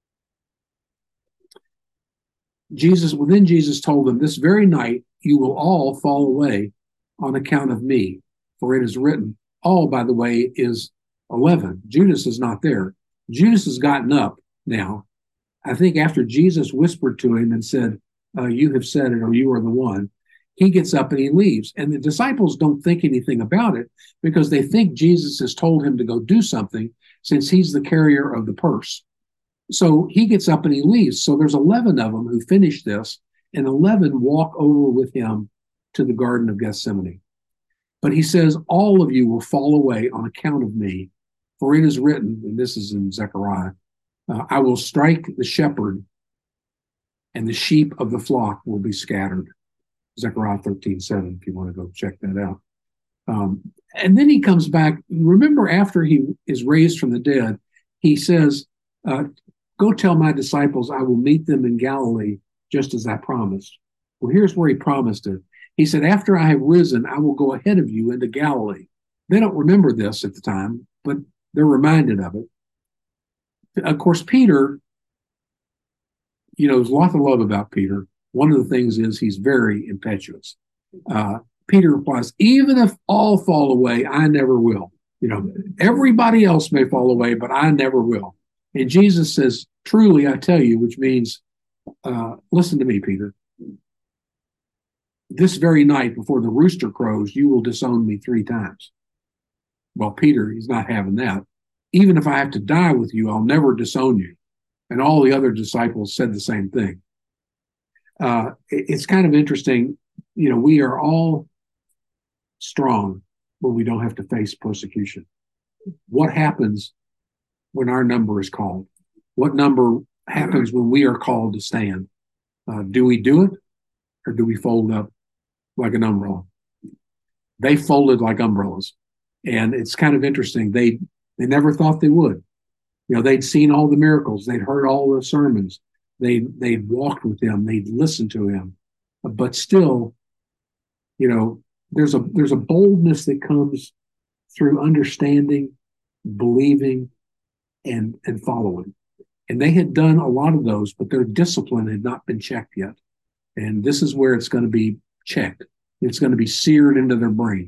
Jesus, within Jesus told them, this very night you will all fall away on account of me, for it is written. All, by the way, is eleven. Judas is not there. Judas has gotten up now. I think after Jesus whispered to him and said, uh, you have said it, or you are the one, he gets up and he leaves. And the disciples don't think anything about it because they think Jesus has told him to go do something since he's the carrier of the purse. So he gets up and he leaves. So there's eleven of them who finish this, and eleven walk over with him to the Garden of Gethsemane. But he says, all of you will fall away on account of me, for it is written, and this is in Zechariah, uh, I will strike the shepherd, and the sheep of the flock will be scattered. Zechariah thirteen seven, if you want to go check that out. Um, and then he comes back. Remember, after he is raised from the dead, he says, uh, go tell my disciples I will meet them in Galilee, just as I promised. Well, here's where he promised it. He said, after I have risen, I will go ahead of you into Galilee. They don't remember this at the time, but they're reminded of it. Of course, Peter, you know, there's a lot to love about Peter. One of the things is he's very impetuous. Uh, Peter replies, even if all fall away, I never will. You know, everybody else may fall away, but I never will. And Jesus says, truly, I tell you, which means, uh, listen to me, Peter. This very night before the rooster crows, you will disown me three times. Well, Peter, he's not having that. Even if I have to die with you, I'll never disown you. And all the other disciples said the same thing. Uh, it's kind of interesting. You know, we are all strong when we don't have to face persecution. What happens when our number is called? What number happens when we are called to stand? Uh, do we do it, or do we fold up like an umbrella? They folded like umbrellas. And it's kind of interesting. They they never thought they would. You know, they'd seen all the miracles. They'd heard all the sermons. They, they'd walked with him. They'd listened to him. But still, you know, there's a there's a boldness that comes through understanding, believing, and, and following. And they had done a lot of those, but their discipline had not been checked yet. And this is where it's going to be checked. It's going to be seared into their brain.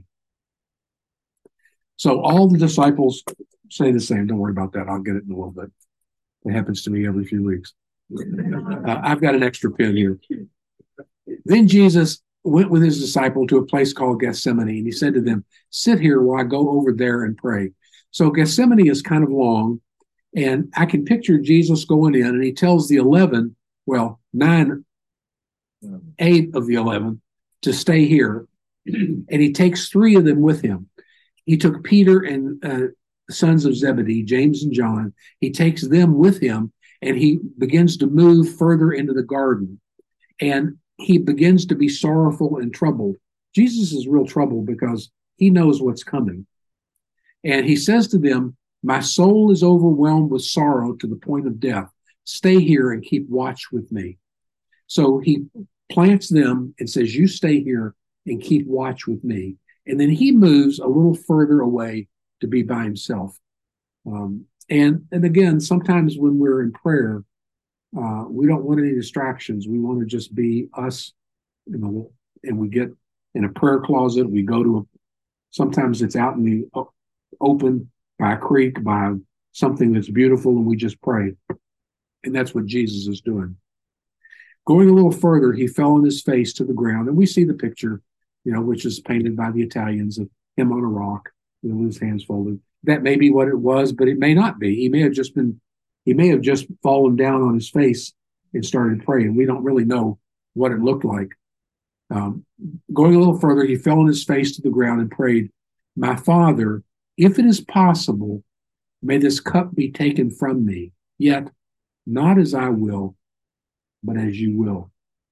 So all the disciples say the same. Don't worry about that. I'll get it in a little bit. It happens to me every few weeks. Uh, I've got an extra pen here. Then Jesus went with his disciple to a place called Gethsemane, and he said to them, sit here while I go over there and pray. So Gethsemane is kind of long, and I can picture Jesus going in, and he tells the eleven, well, nine, eight of the eleven to stay here. And he takes three of them with him. He took Peter and uh, the sons of Zebedee, James and John. He takes them with him, and he begins to move further into the garden. And he begins to be sorrowful and troubled. Jesus is real troubled because he knows what's coming. And he says to them, my soul is overwhelmed with sorrow to the point of death. Stay here and keep watch with me. So he plants them and says, you stay here and keep watch with me. And then he moves a little further away to be by himself. Um, and, and again, sometimes when we're in prayer, uh, we don't want any distractions. We want to just be us, you know, and we get in a prayer closet. We go to a, sometimes it's out in the open by a creek, by something that's beautiful, and we just pray. And that's what Jesus is doing. Going a little further, he fell on his face to the ground, and we see the picture, you know, which is painted by the Italians of him on a rock, you know, with his hands folded. That may be what it was, but it may not be. He may have just been, he may have just fallen down on his face and started praying. We don't really know what it looked like. Um, going a little further, he fell on his face to the ground and prayed, my Father, if it is possible, may this cup be taken from me, yet not as I will, but as you will.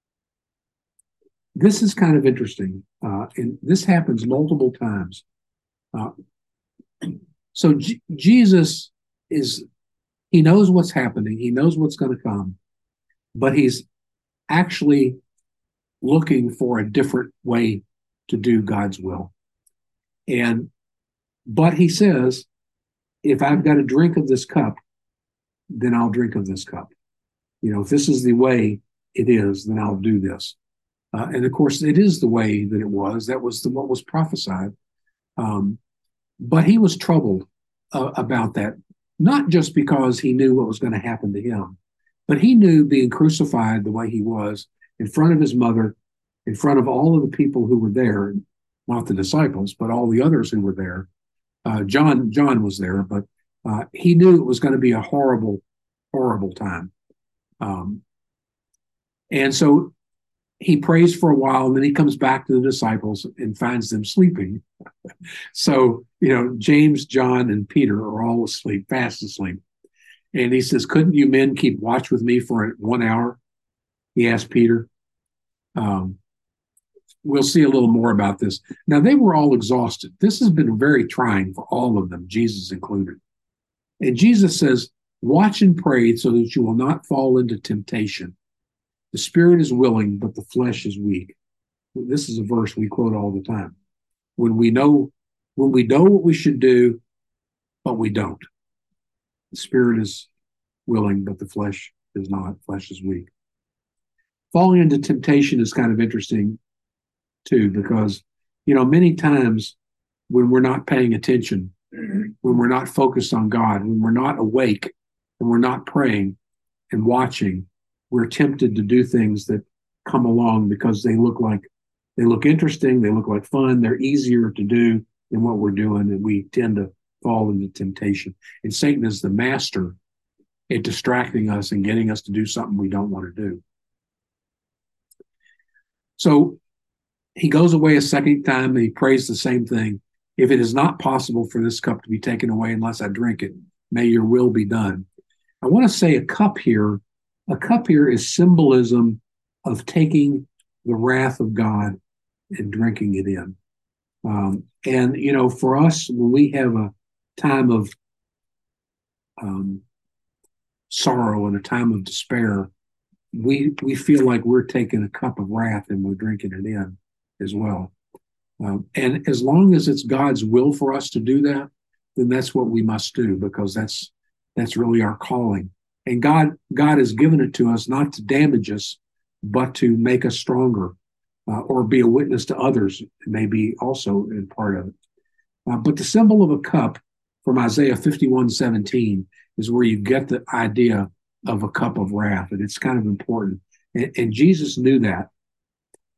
This is kind of interesting, uh, and this happens multiple times. Uh, so G- Jesus is, he knows what's happening. He knows what's going to come, but he's actually looking for a different way to do God's will. And, but he says, if I've got to drink of this cup, then I'll drink of this cup. You know, if this is the way it is, then I'll do this. Uh, and of course, it is the way that it was. That was the, what was prophesied. Um, but he was troubled uh, about that, not just because he knew what was going to happen to him, but he knew being crucified the way he was in front of his mother, in front of all of the people who were there, not the disciples, but all the others who were there. Uh, John, John was there, but uh, he knew it was going to be a horrible, horrible time. Um, and so he prays for a while, and then he comes back to the disciples and finds them sleeping. So, you know, James, John, and Peter are all asleep, fast asleep. And he says, couldn't you men keep watch with me for one hour? He asked Peter. Um, we'll see a little more about this. Now, they were all exhausted. This has been very trying for all of them, Jesus included. And Jesus says, watch and pray so that you will not fall into temptation. The spirit is willing, but the flesh is weak. This is a verse we quote all the time. When we know, when we know what we should do, but we don't. The spirit is willing, but the flesh is not. Flesh is weak. Falling into temptation is kind of interesting too, because, you know, many times when we're not paying attention, when we're not focused on God, when we're not awake and we're not praying and watching, we're tempted to do things that come along because they look like, they look interesting, they look like fun, they're easier to do than what we're doing, and we tend to fall into temptation. And Satan is the master at distracting us and getting us to do something we don't want to do. So he goes away a second time and he prays the same thing. If it is not possible for this cup to be taken away unless I drink it, may your will be done. I want to say a cup here. A cup here is symbolism of taking the wrath of God and drinking it in. Um, and, you know, for us, when we have a time of um, sorrow and a time of despair, we we feel like we're taking a cup of wrath and we're drinking it in as well. Um, and as long as it's God's will for us to do that, then that's what we must do, because that's that's really our calling. And God God has given it to us not to damage us, but to make us stronger, uh, or be a witness to others, maybe also in part of it. Uh, but the symbol of a cup from Isaiah fifty-one seventeen is where you get the idea of a cup of wrath, and it's kind of important. And, and Jesus knew that.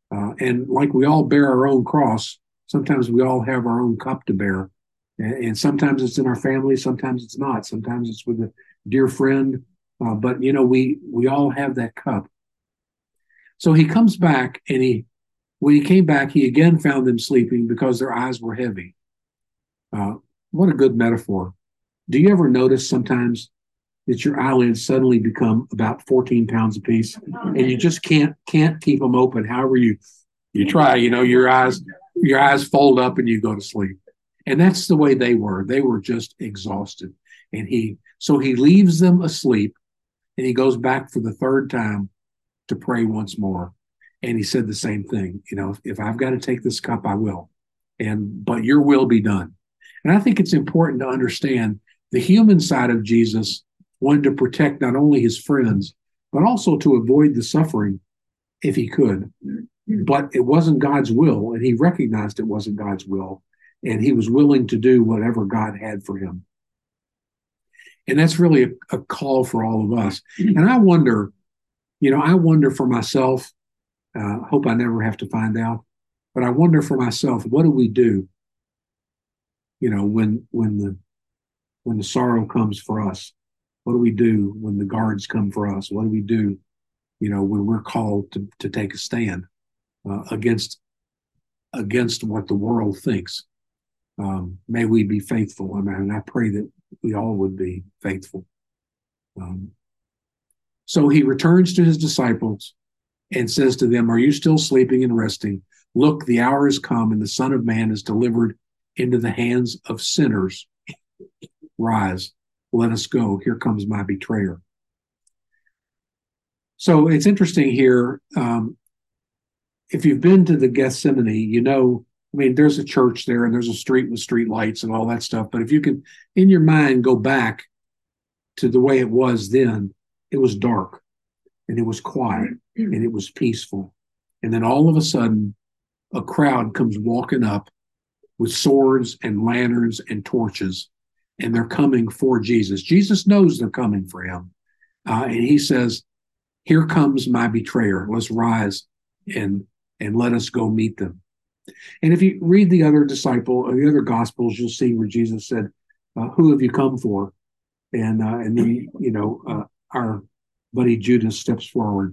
Uh, and like we all bear our own cross, sometimes we all have our own cup to bear. And, and sometimes it's in our family, sometimes it's not. Sometimes it's with a dear friend. Uh, but, you know, we, we all have that cup. So he comes back, and he, when he came back, he again found them sleeping because their eyes were heavy. Uh, what a good metaphor. Do you ever notice sometimes that your eyelids suddenly become about fourteen pounds apiece, and you just can't can't keep them open? However you you try, you know, your eyes your eyes fold up and you go to sleep. And that's the way they were. They were just exhausted. And he so he leaves them asleep, and he goes back for the third time to pray once more. And he said the same thing. You know, if, if I've got to take this cup, I will. And but your will be done. And I think it's important to understand the human side of Jesus wanted to protect not only his friends, but also to avoid the suffering if he could. But it wasn't God's will, and he recognized it wasn't God's will, and he was willing to do whatever God had for him. And that's really a, a call for all of us. And I wonder, you know, I wonder for myself, uh, hope I never have to find out, but I wonder for myself, what do we do, you know, when when the when the sorrow comes for us? What do we do when the guards come for us? What do we do, you know, when we're called to, to take a stand uh, against against what the world thinks? Um, may we be faithful. I mean, and I pray that we all would be faithful. Um, so he returns to his disciples and says to them, "Are you still sleeping and resting? Look, the hour has come, and the Son of Man is delivered into the hands of sinners. Rise, let us go. Here comes my betrayer." So it's interesting here. Um, if you've been to the Gethsemane, you know, I mean, there's a church there and there's a street with street lights and all that stuff. But if you can, in your mind, go back to the way it was then, it was dark and it was quiet and it was peaceful. And then all of a sudden, a crowd comes walking up with swords and lanterns and torches, and they're coming for Jesus. Jesus knows they're coming for him. Uh, and he says, "Here comes my betrayer. Let's rise and, and let us go meet them." And if you read the other disciple, or the other gospels, you'll see where Jesus said, uh, "Who have you come for?" And, uh, and then, you know, uh, our buddy Judas steps forward.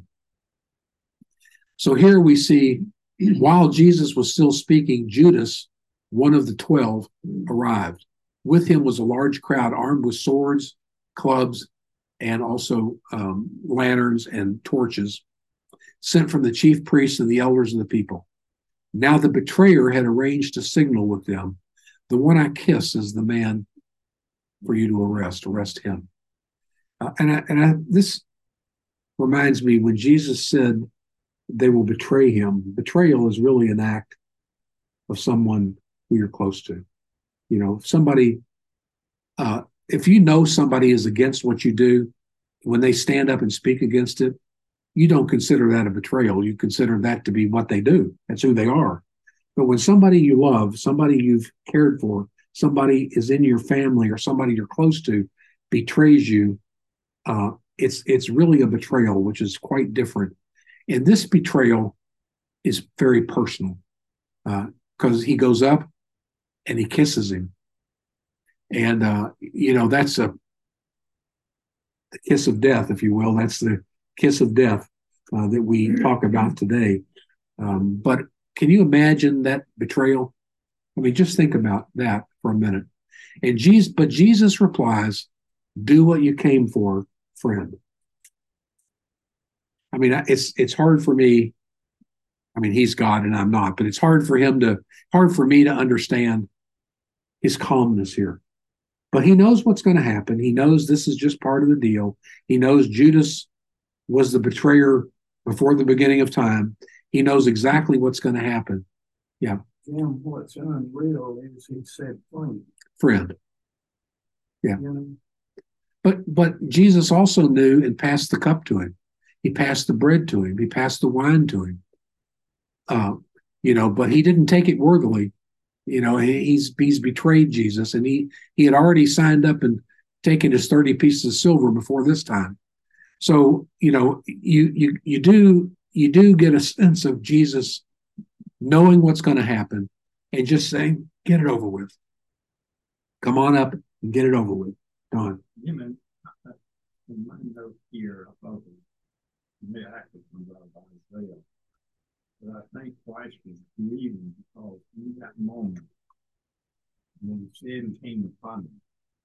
So here we see, while Jesus was still speaking, Judas, one of the twelve, arrived. With him was a large crowd armed with swords, clubs, and also um, lanterns and torches, sent from the chief priests and the elders of the people. Now the betrayer had arranged a signal with them. "The one I kiss is the man for you to arrest. Arrest him." Uh, and I, and I, this reminds me when Jesus said they will betray him. Betrayal is really an act of someone who you're close to. You know, somebody, uh, if you know somebody is against what you do, when they stand up and speak against it, you don't consider that a betrayal. You consider that to be what they do. That's who they are. But when somebody you love, somebody you've cared for, somebody is in your family or somebody you're close to betrays you, uh, it's it's really a betrayal, which is quite different. And this betrayal is very personal because uh, he goes up and he kisses him. And, uh, you know, that's a, a kiss of death, if you will. That's the kiss of death uh, that we talk about today. Um, but can you imagine that betrayal? I mean, just think about that for a minute. And Jesus, but Jesus replies, "Do what you came for, friend." I mean, it's it's hard for me. I mean, he's God and I'm not, but it's hard for him to, hard for me to understand his calmness here. But he knows what's going to happen. He knows this is just part of the deal. He knows Judas was the betrayer before the beginning of time. He knows exactly what's going to happen. Yeah. Jim, what's unreal is he said friend. Friend. Yeah. You know? But but Jesus also knew and passed the cup to him. He passed the bread to him. He passed the wine to him. Uh, you know, but he didn't take it worthily. You know, he, he's he's betrayed Jesus, and he he had already signed up and taken his thirty pieces of silver before this time. So, you know, you you you do you do get a sense of Jesus knowing what's going to happen and just saying, get it over with. Come on up and get it over with. Don. You know, in my note here above it, may actually comes out of Isaiah, but I think Christ was grieving because in that moment, when sin came upon him,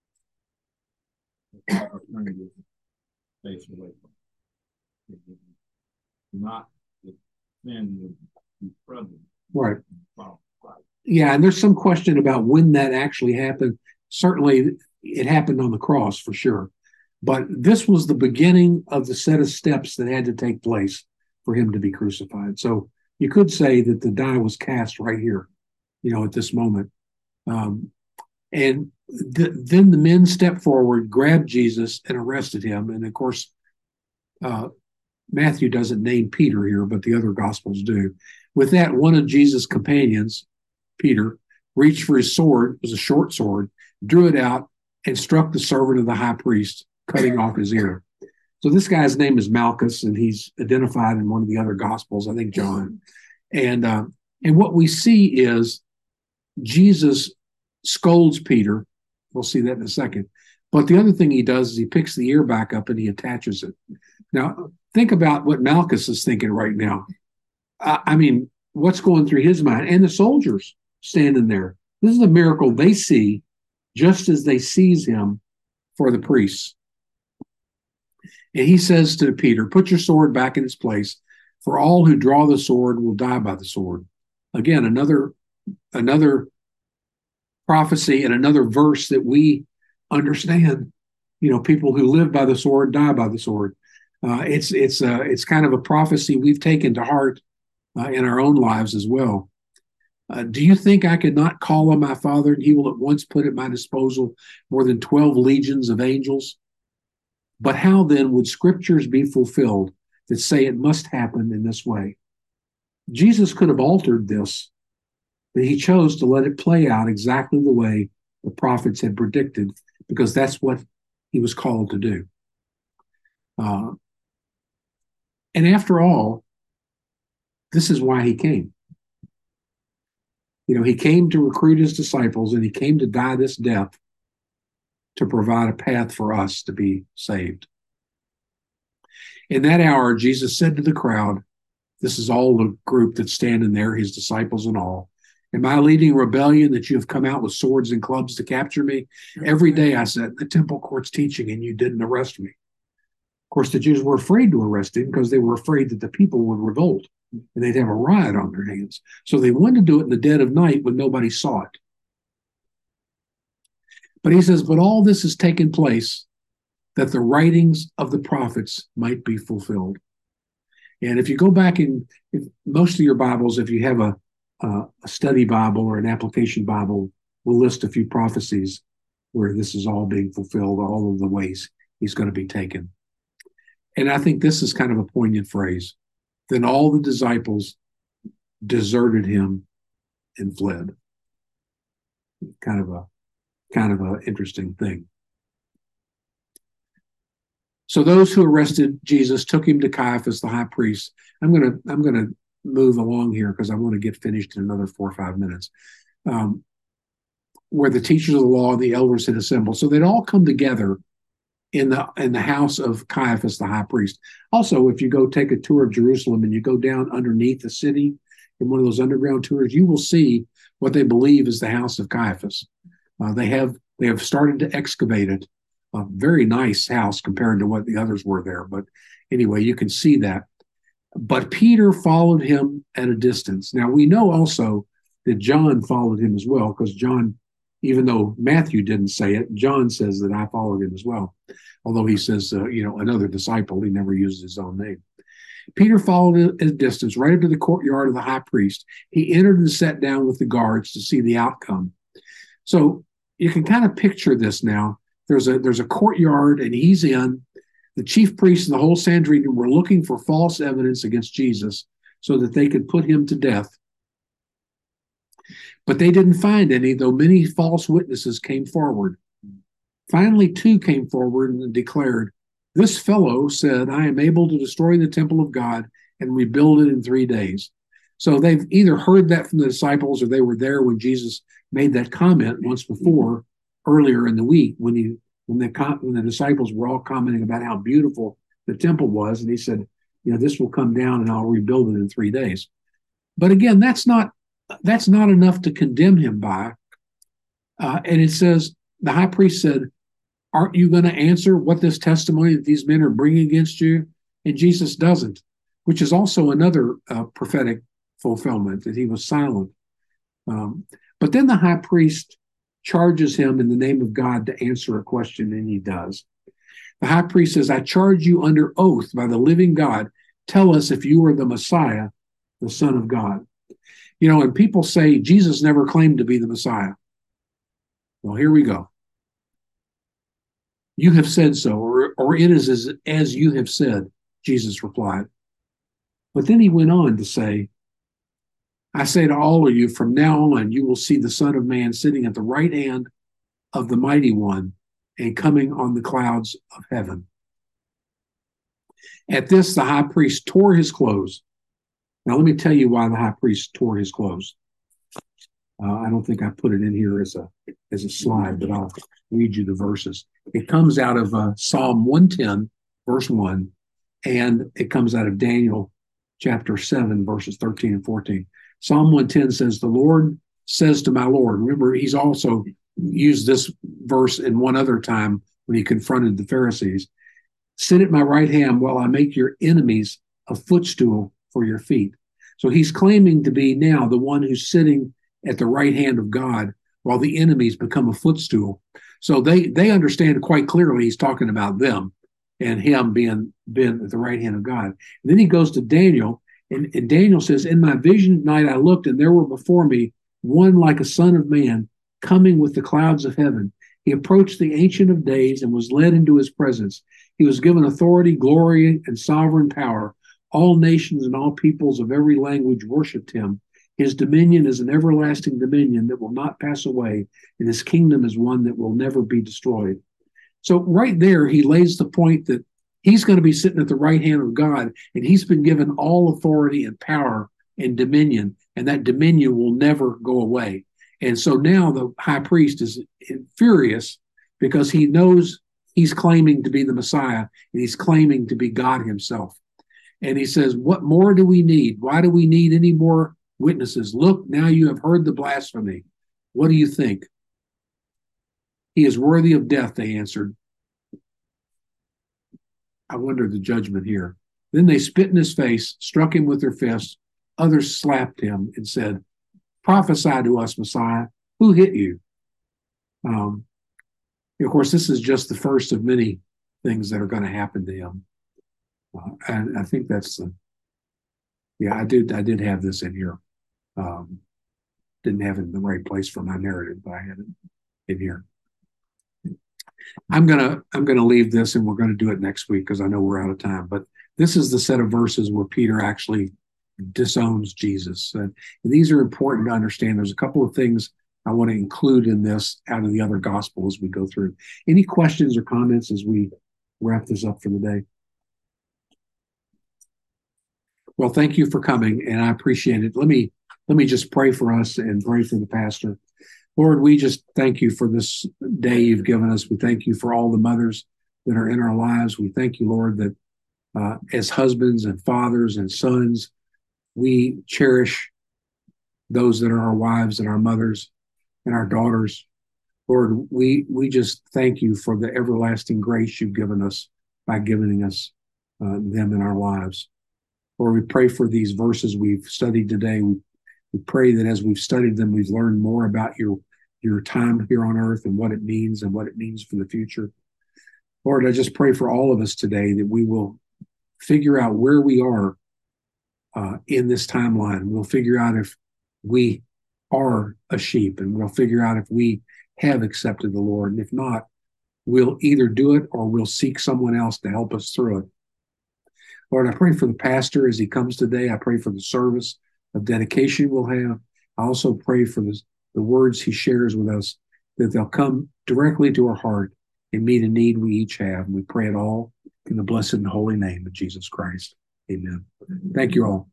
the Father turned his face away from him. Not that sin would be present. Right. Yeah, and there's some question about when that actually happened. Certainly, it happened on the cross for sure. But this was the beginning of the set of steps that had to take place for him to be crucified. So you could say that the die was cast right here, you know, at this moment. Um, and th- then the men stepped forward, grabbed Jesus, and arrested him. And of course, uh, Matthew doesn't name Peter here, but the other Gospels do. With that, one of Jesus' companions, Peter, reached for his sword. It was a short sword, drew it out, and struck the servant of the high priest, cutting off his ear. So this guy's name is Malchus, and he's identified in one of the other Gospels, I think John. And uh, and what we see is Jesus scolds Peter. We'll see that in a second. But the other thing he does is he picks the ear back up and he attaches it. Now, think about what Malchus is thinking right now. I, I mean, what's going through his mind? And the soldiers standing there. This is a miracle they see just as they seize him for the priests. And he says to Peter, put your sword back in its place, for all who draw the sword will die by the sword. Again, another, another prophecy and another verse that we understand. You know, people who live by the sword die by the sword. Uh, it's it's uh, it's kind of a prophecy we've taken to heart uh, in our own lives as well. Uh, do you think I could not call on my Father, and he will at once put at my disposal more than twelve legions of angels? But how then would scriptures be fulfilled that say it must happen in this way? Jesus could have altered this, but he chose to let it play out exactly the way the prophets had predicted, because that's what he was called to do. Uh, and after all, this is why he came. You know, he came to recruit his disciples, and he came to die this death to provide a path for us to be saved. In that hour, Jesus said to the crowd, this is all the group that's standing there, his disciples and all, am I leading rebellion that you have come out with swords and clubs to capture me? Every day I sat in the temple courts teaching, and you didn't arrest me. Of course, the Jews were afraid to arrest him because they were afraid that the people would revolt and they'd have a riot on their hands. So they wanted to do it in the dead of night when nobody saw it. But he says, but all this has taken place that the writings of the prophets might be fulfilled. And if you go back in if, most of your Bibles, if you have a, uh, a study Bible or an application Bible, will list a few prophecies where this is all being fulfilled, all of the ways he's going to be taken. And I think this is kind of a poignant phrase. Then all the disciples deserted him and fled. Kind of a kind of an interesting thing. So those who arrested Jesus took him to Caiaphas, the high priest. I'm gonna I'm gonna move along here because I want to get finished in another four or five minutes. Um, where the teachers of the law and the elders had assembled. So they'd all come together in the in the house of Caiaphas, the high priest. Also, if you go take a tour of Jerusalem and you go down underneath the city in one of those underground tours, you will see what they believe is the house of Caiaphas. Uh, they have they have started to excavate it. A very nice house compared to what the others were there. But anyway, you can see that. But Peter followed him at a distance. Now, we know also that John followed him as well, because John, even though Matthew didn't say it, John says that I followed him as well. Although he says, uh, you know, another disciple, he never uses his own name. Peter followed at a distance right up to the courtyard of the high priest. He entered and sat down with the guards to see the outcome. So you can kind of picture this now. There's a there's a courtyard, and he's in. The chief priests and the whole Sanhedrin were looking for false evidence against Jesus so that they could put him to death. But they didn't find any, though many false witnesses came forward. Finally, two came forward and declared, this fellow said, I am able to destroy the temple of God and rebuild it in three days. So they've either heard that from the disciples or they were there when Jesus made that comment once before, earlier in the week, when he when the when the disciples were all commenting about how beautiful the temple was, and he said, you know, this will come down and I'll rebuild it in three days. But again, that's not that's not enough to condemn him by. Uh, and it says, the high priest said, aren't you going to answer what this testimony that these men are bringing against you? And Jesus doesn't, which is also another uh, prophetic fulfillment, that he was silent. Um, but then the high priest charges him in the name of God to answer a question, and he does. The high priest says, I charge you under oath by the living God, tell us if you are the Messiah, the Son of God. You know, and people say Jesus never claimed to be the Messiah. Well, here we go. You have said so, or, or it is as, as you have said, Jesus replied. But then he went on to say, I say to all of you, from now on, you will see the Son of Man sitting at the right hand of the Mighty One and coming on the clouds of heaven. At this, the high priest tore his clothes. Now, let me tell you why the high priest tore his clothes. Uh, I don't think I put it in here as a as a slide, but I'll read you the verses. It comes out of uh, Psalm one ten, verse one, and it comes out of Daniel chapter seven, verses thirteen and fourteen. Psalm one ten says, the Lord says to my Lord. Remember, he's also used this verse in one other time when he confronted the Pharisees. Sit at my right hand while I make your enemies a footstool for your feet. So he's claiming to be now the one who's sitting at the right hand of God while the enemies become a footstool. So they they understand quite clearly he's talking about them and him being, being at the right hand of God. And then he goes to Daniel, and, and Daniel says, in my vision at night I looked, and there were before me one like a son of man coming with the clouds of heaven. He approached the Ancient of Days and was led into his presence. He was given authority, glory, and sovereign power. All nations and all peoples of every language worshipped him. His dominion is an everlasting dominion that will not pass away, and his kingdom is one that will never be destroyed. So right there, he lays the point that he's going to be sitting at the right hand of God, and he's been given all authority and power and dominion, and that dominion will never go away. And so now the high priest is furious because he knows he's claiming to be the Messiah, and he's claiming to be God himself. And he says, what more do we need? Why do we need any more witnesses? Look, now you have heard the blasphemy. What do you think? He is worthy of death, they answered. I wonder the judgment here. Then they spit in his face, struck him with their fists. Others slapped him and said, prophesy to us, Messiah. Who hit you? Um, of course, this is just the first of many things that are going to happen to him. Uh, and I think that's the, yeah, I did, I did have this in here. Um, didn't have it in the right place for my narrative, but I had it in here. I'm gonna, I'm gonna leave this, and we're going to do it next week because I know we're out of time. But this is the set of verses where Peter actually disowns Jesus, and, and these are important to understand. There's a couple of things I want to include in this out of the other gospel as we go through. Any questions or comments as we wrap this up for the day? Well, thank you for coming, and I appreciate it. Let me let me just pray for us and pray for the pastor. Lord, we just thank you for this day you've given us. We thank you for all the mothers that are in our lives. We thank you, Lord, that uh, as husbands and fathers and sons, we cherish those that are our wives and our mothers and our daughters. Lord, we we just thank you for the everlasting grace you've given us by giving us uh, them in our lives. Lord, we pray for these verses we've studied today. We, we pray that as we've studied them, we've learned more about your, your time here on earth and what it means and what it means for the future. Lord, I just pray for all of us today that we will figure out where we are uh, in this timeline. We'll figure out if we are a sheep, and we'll figure out if we have accepted the Lord. And if not, we'll either do it or we'll seek someone else to help us through it. Lord, I pray for the pastor as he comes today. I pray for the service of dedication we'll have. I also pray for the, the words he shares with us, that they'll come directly to our heart and meet a need we each have. And we pray it all in the blessed and holy name of Jesus Christ. Amen. Thank you all.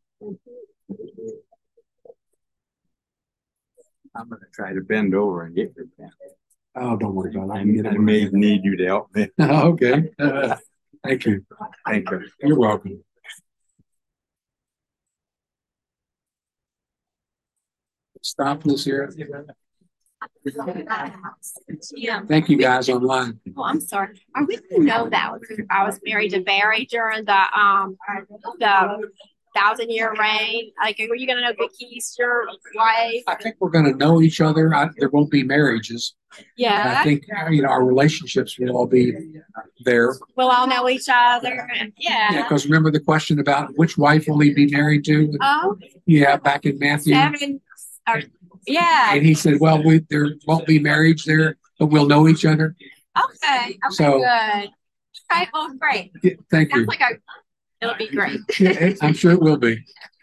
I'm gonna try to bend over and get your pen. Oh, don't worry about it. I I, can get I it. may need you to help me. Okay. Uh, thank you. Thank you. You're welcome. Stop this here. Yeah. Thank you guys online. Oh, I'm sorry. Are we gonna know that I was married to Barry during the um the thousand year reign? Like, are you gonna know Vicky's your wife? I think we're going to know each other. I, there won't be marriages. Yeah. I think you know our relationships will all be there. We'll all know each other. And Yeah, yeah. because remember the question about which wife will he be married to? Oh, Yeah, back in Matthew. seven. Or, yeah. And he said, well, we, there won't be marriage there, but we'll know each other. Okay. Okay. So- Good. Okay. Well, great. Yeah, thank you. Sounds like a. It'll be great. Yeah, I'm sure it will be.